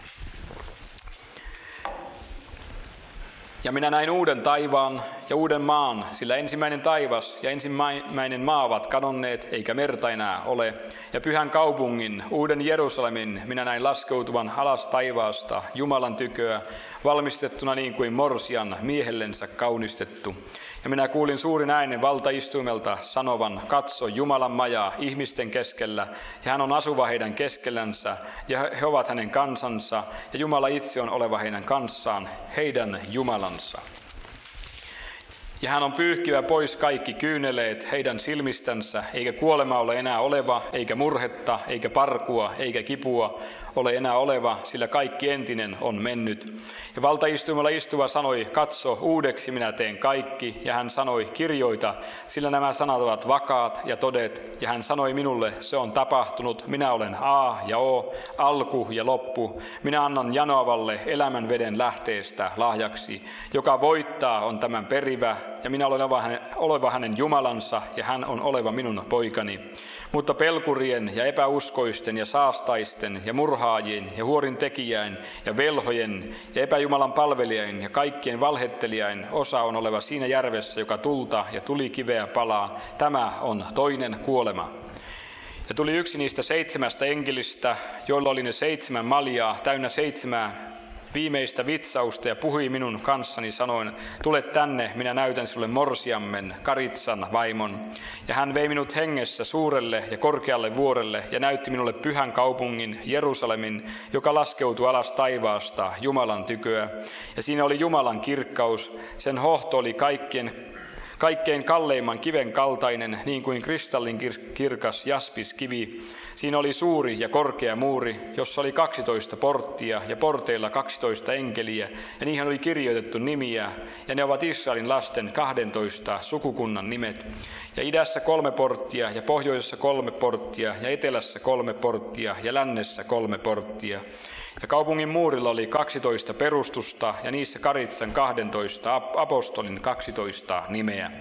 Ja minä näin uuden taivaan ja uuden maan, sillä ensimmäinen taivas ja ensimmäinen maa ovat kadonneet, eikä merta enää ole. Ja pyhän kaupungin, uuden Jerusalemin, minä näin laskeutuvan alas taivaasta Jumalan tyköä, valmistettuna niin kuin morsian miehellensä kaunistettu. Ja minä kuulin suurin äänen valtaistuimelta sanovan, katso Jumalan majaa ihmisten keskellä, ja hän on asuva heidän keskellänsä, ja he ovat hänen kansansa, ja Jumala itse on oleva heidän kanssaan, heidän Jumalansa. Ja hän on pyyhkivä pois kaikki kyyneleet heidän silmistänsä, eikä kuolema ole enää oleva, eikä murhetta, eikä parkua, eikä kipua ole enää oleva, sillä kaikki entinen on mennyt. Ja valtaistuimella istuva sanoi, katso, uudeksi minä teen kaikki, ja hän sanoi, kirjoita, sillä nämä sanat ovat vakaat ja todet. Ja hän sanoi minulle, se on tapahtunut, minä olen A ja O, alku ja loppu. Minä annan janoavalle elämän veden lähteestä lahjaksi, joka voittaa on tämän perivä, ja minä olen oleva hänen, oleva hänen Jumalansa, ja hän on oleva minun poikani. Mutta pelkurien ja epäuskoisten ja saastaisten ja murhaajien ja huorin tekijäin ja velhojen ja epäjumalan palvelijain ja kaikkien valhettelijain osa on oleva siinä järvessä, joka tulta ja tulikiveä palaa. Tämä on toinen kuolema. Ja tuli yksi niistä seitsemästä enkelistä, joilla oli ne seitsemän maljaa täynnä seitsemää viimeistä vitsausta, ja puhui minun kanssani sanoen, tule tänne, minä näytän sinulle morsiammen, Karitsan vaimon. Ja hän vei minut hengessä suurelle ja korkealle vuorelle ja näytti minulle pyhän kaupungin, Jerusalemin, joka laskeutui alas taivaasta, Jumalan tyköä. Ja siinä oli Jumalan kirkkaus, sen hohto oli kaikkien Kaikkein kalleimman kiven kaltainen, niin kuin kristallin kirkas jaspiskivi. Siinä oli suuri ja korkea muuri, jossa oli kaksitoista porttia ja porteilla kaksitoista enkeliä, ja niihin oli kirjoitettu nimiä, ja ne ovat Israelin lasten kahdentoista sukukunnan nimet. Ja idässä kolme porttia, ja pohjoisessa kolme porttia, ja etelässä kolme porttia, ja lännessä kolme porttia. Ja kaupungin muurilla oli kaksitoista perustusta, ja niissä Karitsan kahdentoista apostolin kaksitoista nimeä.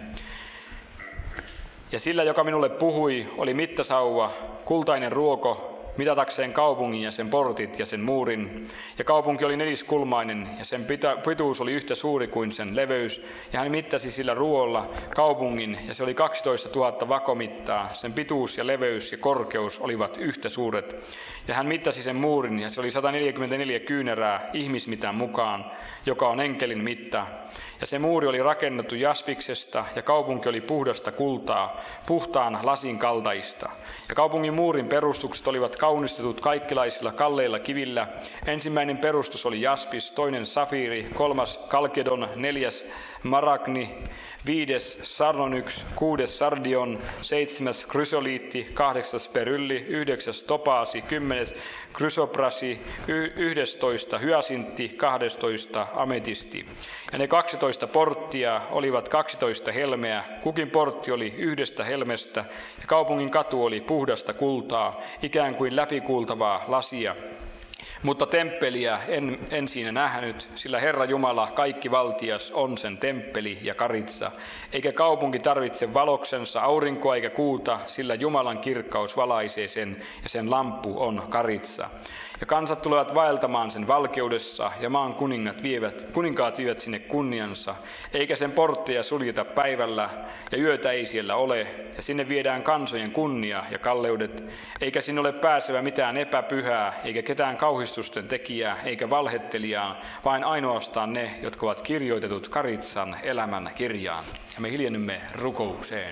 Ja sillä, joka minulle puhui, oli mittasauva, kultainen ruoko, mitatakseen kaupungin ja sen portit ja sen muurin. Ja kaupunki oli neliskulmainen, ja sen pituus oli yhtä suuri kuin sen leveys. Ja hän mittasi sillä ruoalla kaupungin, ja se oli kaksitoista tuhatta vakomittaa. Sen pituus ja leveys ja korkeus olivat yhtä suuret. Ja hän mittasi sen muurin, ja se oli sata neljäkymmentäneljä kyynärää ihmismitan mukaan, joka on enkelin mitta. Ja se muuri oli rakennettu jaspiksesta, ja kaupunki oli puhdasta kultaa, puhtaan lasin kaltaista. Ja kaupungin muurin perustukset olivat kaunistetut kaikkilaisilla kalleilla kivillä. Ensimmäinen perustus oli jaspis, toinen safiiri, kolmas kalkedon, neljäs maragni, viides sarnonyks, kuudes sardion, seitsemäs krysoliitti, kahdeksas perylli, yhdeksäs topaasi, kymmenes krysoprasi, yhdestoista hyasintti, kahdestoista ametisti. Ja ne kaksitoista porttia olivat kaksitoista helmeä, kukin portti oli yhdestä helmestä, ja kaupungin katu oli puhdasta kultaa, ikään kuin läpikuultavaa lasia. Mutta temppeliä en, en siinä nähnyt, sillä Herra Jumala, kaikki valtias, on sen temppeli ja Karitsa. Eikä kaupunki tarvitse valoksensa aurinkoa eikä kuuta, sillä Jumalan kirkkaus valaisee sen, ja sen lamppu on Karitsa. Ja kansat tulevat vaeltamaan sen valkeudessa, ja maan kuningat vievät, kuninkaat vievät sinne kunniansa. Eikä sen portteja suljeta päivällä, ja yötä ei siellä ole, ja sinne viedään kansojen kunnia ja kalleudet. Eikä sinne ole pääsevä mitään epäpyhää, eikä ketään kauhistusten tekijää, eikä valhettelijaa, vain ainoastaan ne, jotka ovat kirjoitetut Karitsan elämän kirjaan. Ja me hiljennymme rukoukseen.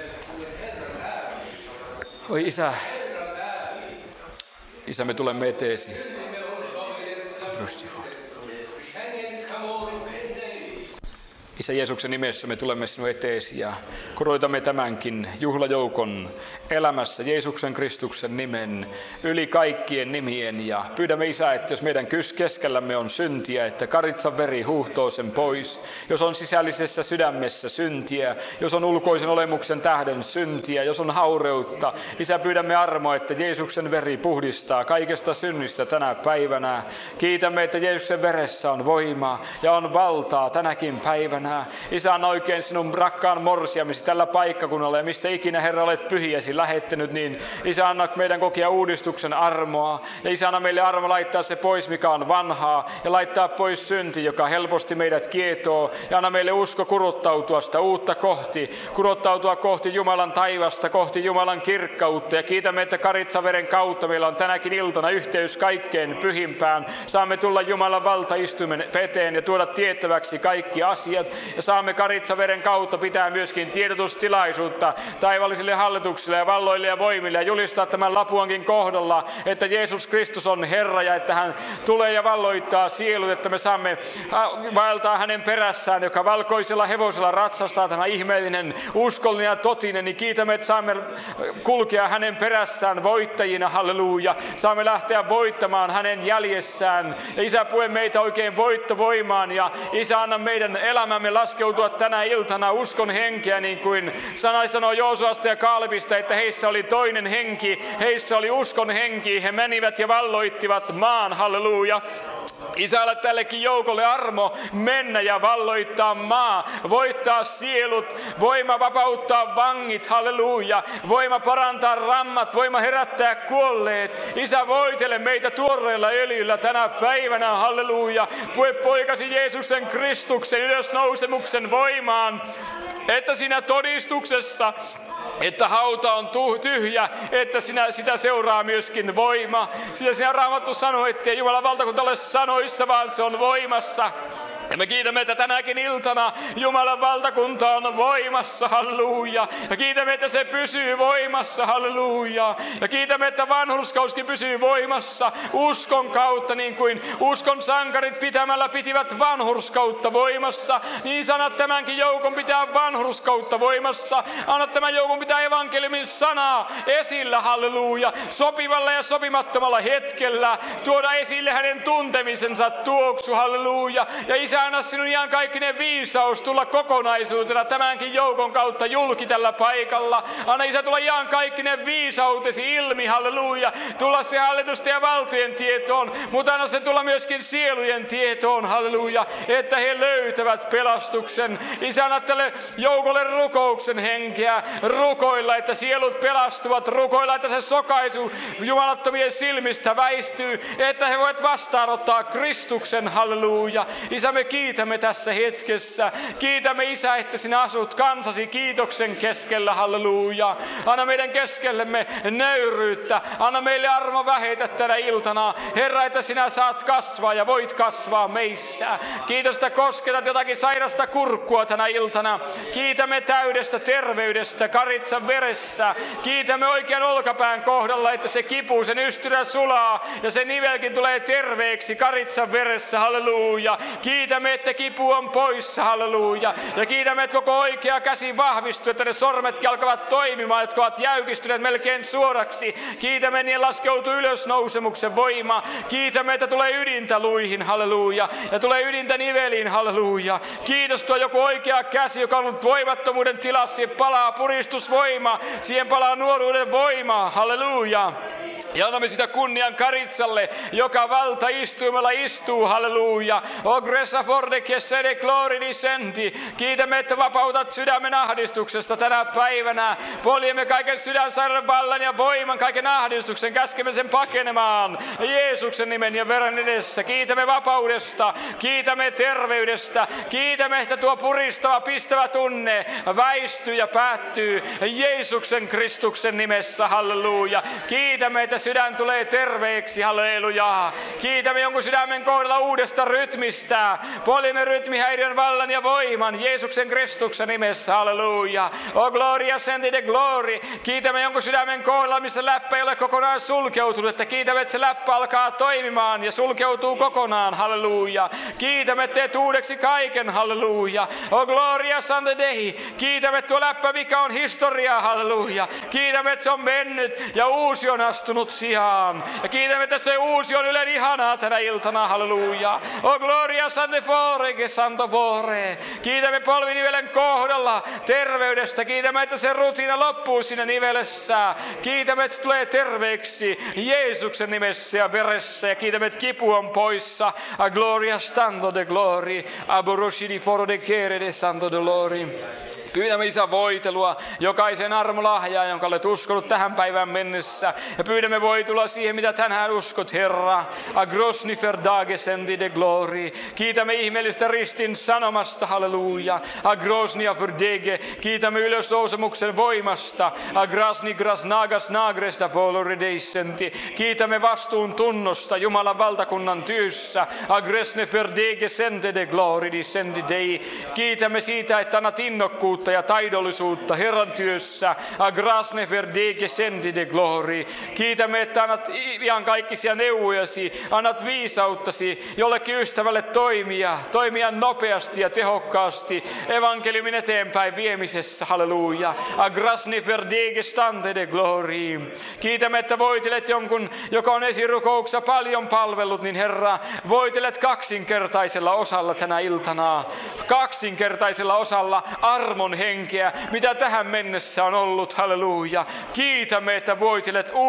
Oi Isä, Isä, me tulemme eteesi. Isä Jeesuksen nimessä me tulemme sinun eteesi ja koroitamme tämänkin juhlajoukon elämässä Jeesuksen Kristuksen nimen yli kaikkien nimien. Ja pyydämme Isä, että jos meidän keskellämme on syntiä, että Karitsan veri huuhtoo sen pois. Jos on sisällisessä sydämessä syntiä, jos on ulkoisen olemuksen tähden syntiä, jos on haureutta, Isä, pyydämme armoa, että Jeesuksen veri puhdistaa kaikesta synnistä tänä päivänä. Kiitämme, että Jeesuksen veressä on voimaa ja on valtaa tänäkin päivänä. Isä, anna oikein sinun rakkaan morsiamisi tällä paikkakunnalla, ja mistä ikinä, Herra, olet pyhiäsi lähettänyt, niin Isä, anna meidän kokea uudistuksen armoa. Ja Isä, anna meille armo laittaa se pois, mikä on vanhaa, ja laittaa pois synti, joka helposti meidät kietoo. Ja anna meille usko kurottautua sitä uutta kohti, kurottautua kohti Jumalan taivasta, kohti Jumalan kirkkautta. Ja kiitämme, että Karitsaveren kautta meillä on tänäkin iltana yhteys kaikkein pyhimpään. Saamme tulla Jumalan valtaistuimen eteen ja tuoda tiettäväksi kaikki asiat. Ja saamme Karitsaveren kautta pitää myöskin tiedotustilaisuutta taivaallisille hallituksille ja valloille ja voimille ja julistaa tämän Lapuankin kohdalla, että Jeesus Kristus on Herra ja että hän tulee ja valloittaa sielut, että me saamme vaeltaa hänen perässään, joka valkoisella hevosella ratsastaa, tämä ihmeellinen, uskollinen ja totinen, niin kiitämme, että saamme kulkea hänen perässään voittajina, halleluja. Saamme lähteä voittamaan hänen jäljessään. Ja Isä, pue meitä oikein voittovoimaan ja Isä, anna meidän elämämme laskeutua tänä iltana uskon henkeä, niin kuin sana sanoo Joosuasta ja Kaalebista, että heissä oli toinen henki, heissä oli uskon henki, he menivät ja valloittivat maan, halleluja. Isä, anna tällekin joukolle armo mennä ja valloittaa maa, voittaa sielut, voima vapauttaa vangit, halleluja, voima parantaa rammat, voima herättää kuolleet. Isä, voitele meitä tuoreella öljyllä tänä päivänä, halleluja, pue poikasi Jeesuksen Kristuksen ylösnousemuksen voimaan, että siinä todistuksessa, että hauta on tyhjä, että sinä, sitä seuraa myöskin voima. Sitä sinä Raamattu sanoi, ettei Jumalan valtakunta ole sanoissa, vaan se on voimassa. Ja me kiitämme, että tänäkin iltana Jumalan valtakunta on voimassa, halleluja. Ja kiitämme, että se pysyy voimassa, halleluja. Ja kiitämme, että vanhurskauskin pysyy voimassa uskon kautta, niin kuin uskon sankarit pitämällä pitivät vanhurskautta voimassa. Niin sanat tämänkin joukon pitää vanhurskautta voimassa. Anna tämän joukon pitää evankeliumin sanaa esillä, halleluja. Sopivalla ja sopimattomalla hetkellä tuoda esille hänen tuntemisensa tuoksu, halleluja. Ja Isä, anna sinun ihan kaikkinen viisaus tulla kokonaisuutena tämänkin joukon kautta julki tällä paikalla. Anna Isä tulla ihan kaikkinen viisautesi ilmi, halleluja. Tulla se hallitusten ja valtojen tietoon, mutta anna se tulla myöskin sielujen tietoon, halleluja. Että he löytävät pelastuksen. Isä, anna tälle joukolle rukouksen henkeä. Rukoilla, että sielut pelastuvat. Rukoilla, että se sokaisu jumalattomien silmistä väistyy. Että he voivat vastaanottaa Kristuksen, halleluja. Isä, me kiitämme tässä hetkessä. Kiitämme, Isä, että sinä asut kansasi kiitoksen keskellä, halleluja. Anna meidän keskellemme nöyryyttä. Anna meille armo vähetä tänä iltana. Herra, että sinä saat kasvaa ja voit kasvaa meissä. Kiitos, että kosketat jotakin sairasta kurkkua tänä iltana. Kiitämme täydestä terveydestä Karitsan veressä. Kiitämme oikean olkapään kohdalla, että se kipu, sen ystyrä sulaa ja se nivelkin tulee terveeksi Karitsan veressä, halleluja. Kiitämme, että kipu on poissa, halleluja. Ja kiitämme, että koko oikea käsi vahvistuu, että ne sormetkin alkavat toimimaan, jotka ovat jäykistyneet melkein suoraksi. Kiitämme, niin laskeutuu ylösnousemuksen voima. Kiitämme, että tulee ydintä luihin, halleluja. Ja tulee ydintä niveliin, halleluja. Kiitos, tuo joku oikea käsi, joka on ollut voimattomuuden tilassa. Siihen palaa puristusvoima, siihen palaa nuoruuden voima, halleluja. Ja annamme sitä kunnian Karitsalle, joka valta istuimella istuu, halleluja. O gressa forde che sede glori discendi. Kiitämme, että vapautat sydämen ahdistuksesta tänä päivänä. Poljemme kaiken sydänsairauden vallan ja voiman, kaiken ahdistuksen, käskemme sen pakenemaan Jeesuksen nimen ja veren edessä. Kiitämme vapaudesta, kiitämme terveydestä, kiitämme, että tuo puristava, pistävä tunne väistyy ja päättyy Jeesuksen Kristuksen nimessä, halleluja. Kiitämme, että sydän tulee terveeksi, halleluja. Kiitämme jonkun sydämen kohdalla uudesta rytmistä. Poljemme rytmihäiriön vallan ja voiman Jeesuksen Kristuksen nimessä, halleluja. O gloria senti de glory. Kiitämme jonkun sydämen kohdalla, missä läppä ei ole kokonaan sulkeutunut, että kiitämme, että se läppä alkaa toimimaan ja sulkeutuu kokonaan, halleluja. Kiitämme, että teet uudeksi kaiken, halleluja. O gloria sante dei. Kiitämme, että tuo läppä, mikä on historiaa, halleluja. Kiitämme, että se on mennyt ja uusi on astunut sijaan. Ja kiitämme, että se uusi on ylen ihanaa tänä iltana, halleluja. O gloria sante fore, che santo fore. Kiitämme polvinivelen kohdalla terveydestä. Kiitämme, että se rutiina loppuu siinä nivelessä. Kiitämme, että se tulee terveeksi Jeesuksen nimessä ja veressä. Ja kiitämme, että kipu on poissa. A gloria stando de glori. Aboroshi di foro de kere de santo dolori. Pyydämme, Isä, voitelua jokaisen armolahjaa, jonka olet uskonut tähän päivään mennessä. Ja pyydämme voitelua siihen, mitä tänään uskot, Herra. A grosni verdage sendi de glori. Kiitämme ihmeellistä ristin sanomasta, halleluja. A grosnia verdege. Kiitämme ylösnousemuksen voimasta. A grasni grasnagas nagresta voloredeisenti. Kiitämme vastuun tunnosta Jumalan valtakunnan työssä. A gresne verdege sende de glori di sendi dei. Kiitämme siitä, että annat innokkuutta ja taidollisuutta Herran työssä. A grasne verdege sendi de glori. Kiitämme, että annat ihan kaikkisia neuvojasi, annat viisauttasi jollekin ystävälle toimia, toimia nopeasti ja tehokkaasti evankeliumin eteenpäin viemisessä, halleluja. A grasne verdege stande de glori. Kiitämme, että voitelet jonkun, joka on esirukouksessa paljon palvellut, niin Herra, voitelet kaksinkertaisella osalla tänä iltana. Kaksinkertaisella osalla armon henkeä, mitä tähän mennessä on ollut, halleluja. Kiitämme, että voitelet uudella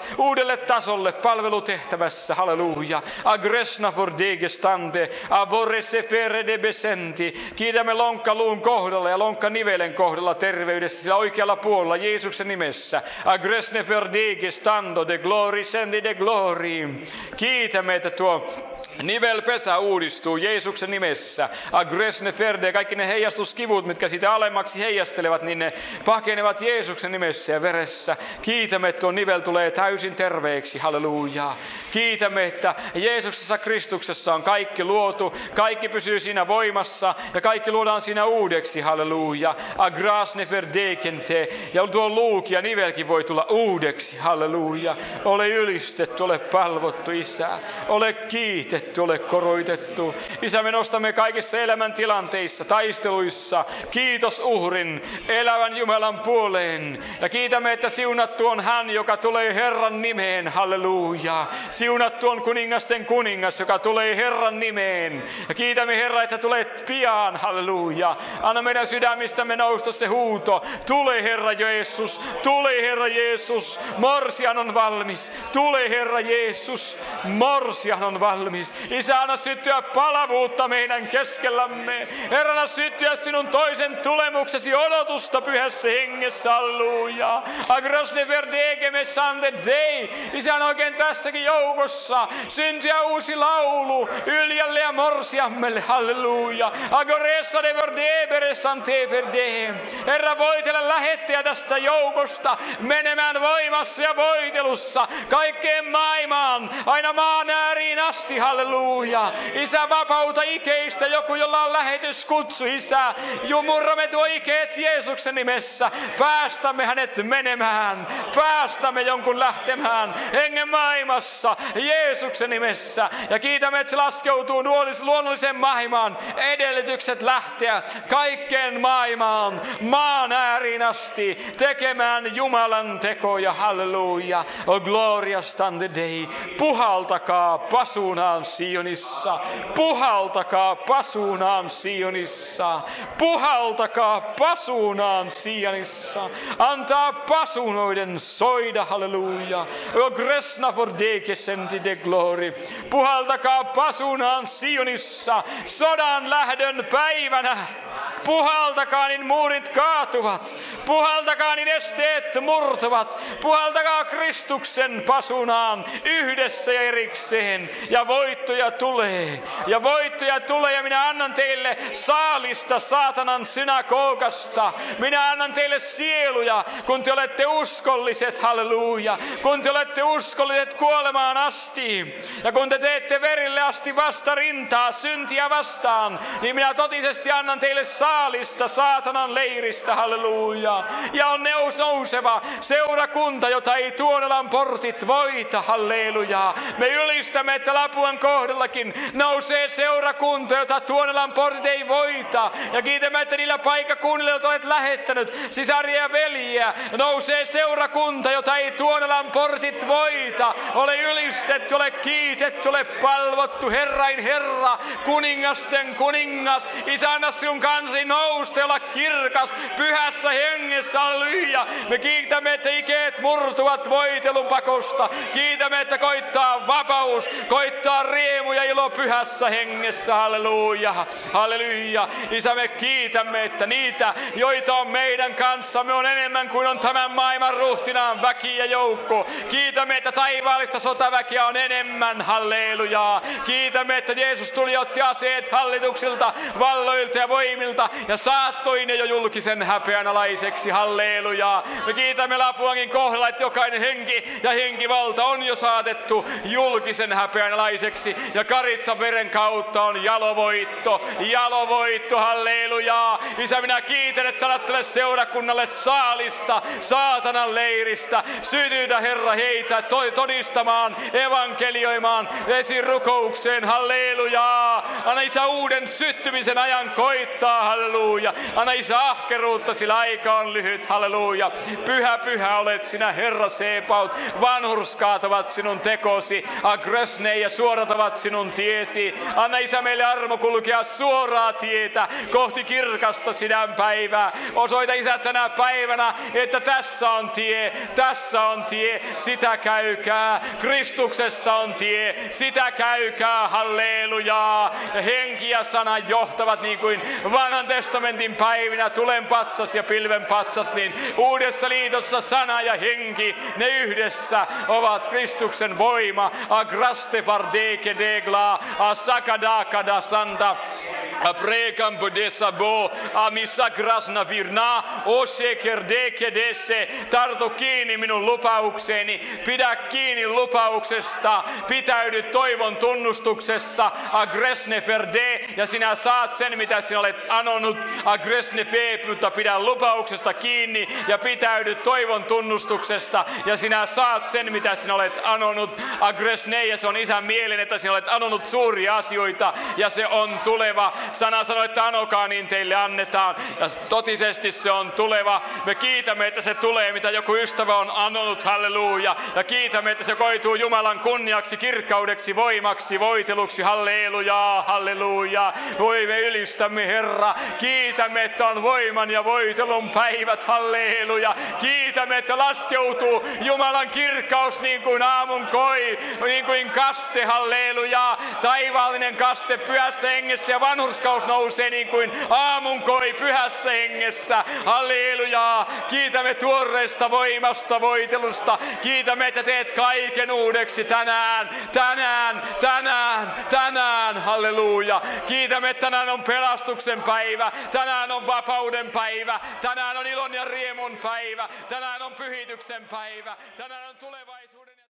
nousevat uudelle tasolle palvelutehtävässä. Halleluja. Agresna for degestande, avorese fere de besenti. Kiitämme lonkkaluun kohdalla ja lonkkanivelen kohdalla terveydessä sillä oikealla puolella Jeesuksen nimessä. Agresne for degestando de glory sendi de glory. Kiitämme, että tuo nivelpesä uudistuu Jeesuksen nimessä. Agresne ferde, kaikki ne heijastuskivut, mitkä sitä alemmaksi heijastelevat, niin ne pakenevat Jeesuksen nimessä ja veressä. Kiitämme, että tuo nivel tulee täysin terveeksi. Halleluja. Kiitämme, että Jeesuksessa Kristuksessa on kaikki luotu, kaikki pysyy siinä voimassa ja kaikki luodaan siinä uudeksi. Halleluja. Agrasne verdekente, ja tuo luuki ja nivelkin voi tulla uudeksi. Halleluja. Ole ylistetty, ole palvottu, Isä. Ole kiitetty, ole koroitettu. Isä, me nostamme kaikissa elämäntilanteissa, taisteluissa. Kiitos uhrin, elävän Jumalan puoleen. Ja kiitämme, että siunattu on hän, joka tulee Herran nimeen. Halleluja. Siunattu on kuningasten kuningas, joka tulee Herran nimeen. Ja kiitämme, Herra, että tulet pian. Halleluja. Anna meidän sydämistämme nousta se huuto. Tule, Herra Jeesus. Tule, Herra Jeesus. Morsian on valmis. Tule, Herra Jeesus. Morsian on valmis. Isä, anna syttyä palavuutta meidän keskellämme. Herra, anna syttyä sinun toisen tulemuksesi odotusta pyhässä hengessä. Halleluja. Agrosne verdegeme sande dei. Isä, on oikein tässäkin joukossa syntyä uusi laulu Yljalle ja morsiammelle. Halleluja. Agoressa de verdebere sante verde. Herra, voitele lähettäjä tästä joukosta menemään voimassa ja voitelussa kaikkeen maailmaan, aina maan ääriin asti. Halleluja. Isä, vapauta ikeistä joku, jolla on lähetyskutsu. Isä, jumurramme tuo ikeet Jeesuksen nimessä. Päästämme hänet menemään. Päästämme jonkun lähtemään hengen maailmassa Jeesuksen nimessä. Ja kiitämme, että se laskeutuu luonnolliseen maailmaan. Edellytykset lähteä kaikkeen maailmaan, maan ääriin asti tekemään Jumalan tekoja. Halleluja. O gloria stande Dei. Puhaltakaa pasunaan Sionissa. Puhaltakaa pasunaan Sionissa. Puhaltakaa pasunaan Sionissa. Antaa pasunoiden soida. Halleluja. O gresna for deke senti de glory. Puhaltakaa pasunaan Sionissa. Sodan lähdön päivänä. Puhaltakaa, niin muurit kaatuvat. Puhaltakaa, niin esteet murtuvat. Puhaltakaa Kristuksen pasunaan yhdessä ja erikseen. Ja voittoja tulee. Ja voittoja tulee. Ja minä annan teille saalista saatanan synagogasta. Minä annan teille sieluja, kun te olette uskolliset. Halleluja. Kun te olette uskolliset kuolemaan asti. Ja kun te teette verille asti vastarintaa, syntiä vastaan, niin minä totisesti annan teille saalista saatanan leiristä. Halleluja. Ja on nouseva seurakunta, jota ei Tuonelan portit voita. Halleluja. Me ylistämme, että Lapuan kohdallakin nousee seurakunta, jota Tuonelan portit ei voita. Ja kiitämme, että niillä paikkakunnilla, joita olet lähettänyt, sisaria ja veljiä, nousee seurakunta, jota ei Tuonelan portit voita. Ole ylistetty, ole kiitetty, ole palvottu, Herrain Herra, kuningasten kuningas. Isä, anna sinun kansi nousta ja olla kirkas pyhässä hengessä. Halleluja. Me kiitämme, että ikeet murtuvat voitelun pakosta. Kiitämme, että koittaa vapaus, koittaa riemu ja ilo pyhässä hengessä. Halleluja. Halleluja. Isä, me kiitämme, että niitä, joita on meidän kanssamme, on enemmän kuin on tämän maailman ruhtinaan väki ja joukko. Kiitämme, että taivaallista sotaväkeä on enemmän. Halleluja. Kiitämme, että Jeesus tuli ja otti aseet hallituksilta, valloilta ja voimilta ja saattoi ne jo julkisen häpeän alaiseksi. Halleluja. Me kiitämme Lapuangin kohdalla, että jokainen henki ja henkivalta on jo saatettu julkisen häpeän alaiseksi. Ja Karitsan veren kautta on jalovoitto. Jalovoitto. Halleluja. Isä, minä kiitän, että annat tälle seurakunnalle saalista saatanan leiristä. Sytytä, Herra, heitä todistamaan, evankelioimaan, esirukoukseen. Halleluja. Anna, Isä, uuden syttymisen ajan koittaa. Halleluja. halleluja. Anna Isä ahkeruutta, sillä aika on lyhyt, halleluja. Pyhä, pyhä olet sinä, Herra Sebaot. Vanhurskaat ovat sinun tekosi, agresne ja suorat ovat sinun tiesi. Anna Isä meille armo kulkea suoraa tietä kohti kirkasta sydänpäivää. Osoita Isä tänä päivänä, että tässä on tie, tässä on tie, sitä käykää. Kristuksessa on tie, sitä käykää, hallelujaa. Ja henki ja sana johtavat niin kuin vanhan testamentin päivinä, tulen patsas ja pilven patsas, niin uudessa liitossa sana ja henki, ne yhdessä ovat Kristuksen voima. Agraste vardeke degla, asakadakada santa. Aprecampo de sabo, amissa grasna virna, ose kerdeke desse, tartu kiinni minun lupaukseeni, pidä kiinni lupauksesta, pitäydy toivon tunnustuksessa, agresne ferde, ja sinä saat sen mitä sinä olet anonut, agresne fe, mutta pidä lupauksesta kiinni ja pitäydy toivon tunnustuksesta, ja sinä saat sen mitä sinä olet anonut, agresne, ja se on Isän mielen, että sinä olet anonut suuria asioita, ja se on tuleva. Sana sanoi, että anokaa, niin teille annetaan. Ja totisesti se on tuleva. Me kiitämme, että se tulee, mitä joku ystävä on anonut, halleluja. Ja kiitämme, että se koituu Jumalan kunniaksi, kirkkaudeksi, voimaksi, voiteluksi, halleluja, halleluja. Voi me ylistämme, Herra. Kiitämme, että on voiman ja voitelun päivät, halleluja. Kiitämme, että laskeutuu Jumalan kirkkaus niin kuin aamun koi, niin kuin kaste, halleluja. Taivaallinen kaste pyhässä hengessä ja vanhurskaus nousee niin kuin aamunkoi pyhässä hengessä. Halleluja! Kiitämme tuoreesta voimasta, voitelusta. Kiitämme, että teet kaiken uudeksi tänään, tänään, tänään, tänään. Halleluja! Kiitämme, että tänään on pelastuksen päivä. Tänään on vapauden päivä. Tänään on ilon ja riemun päivä. Tänään on pyhityksen päivä. Tänään on tulevaisuuden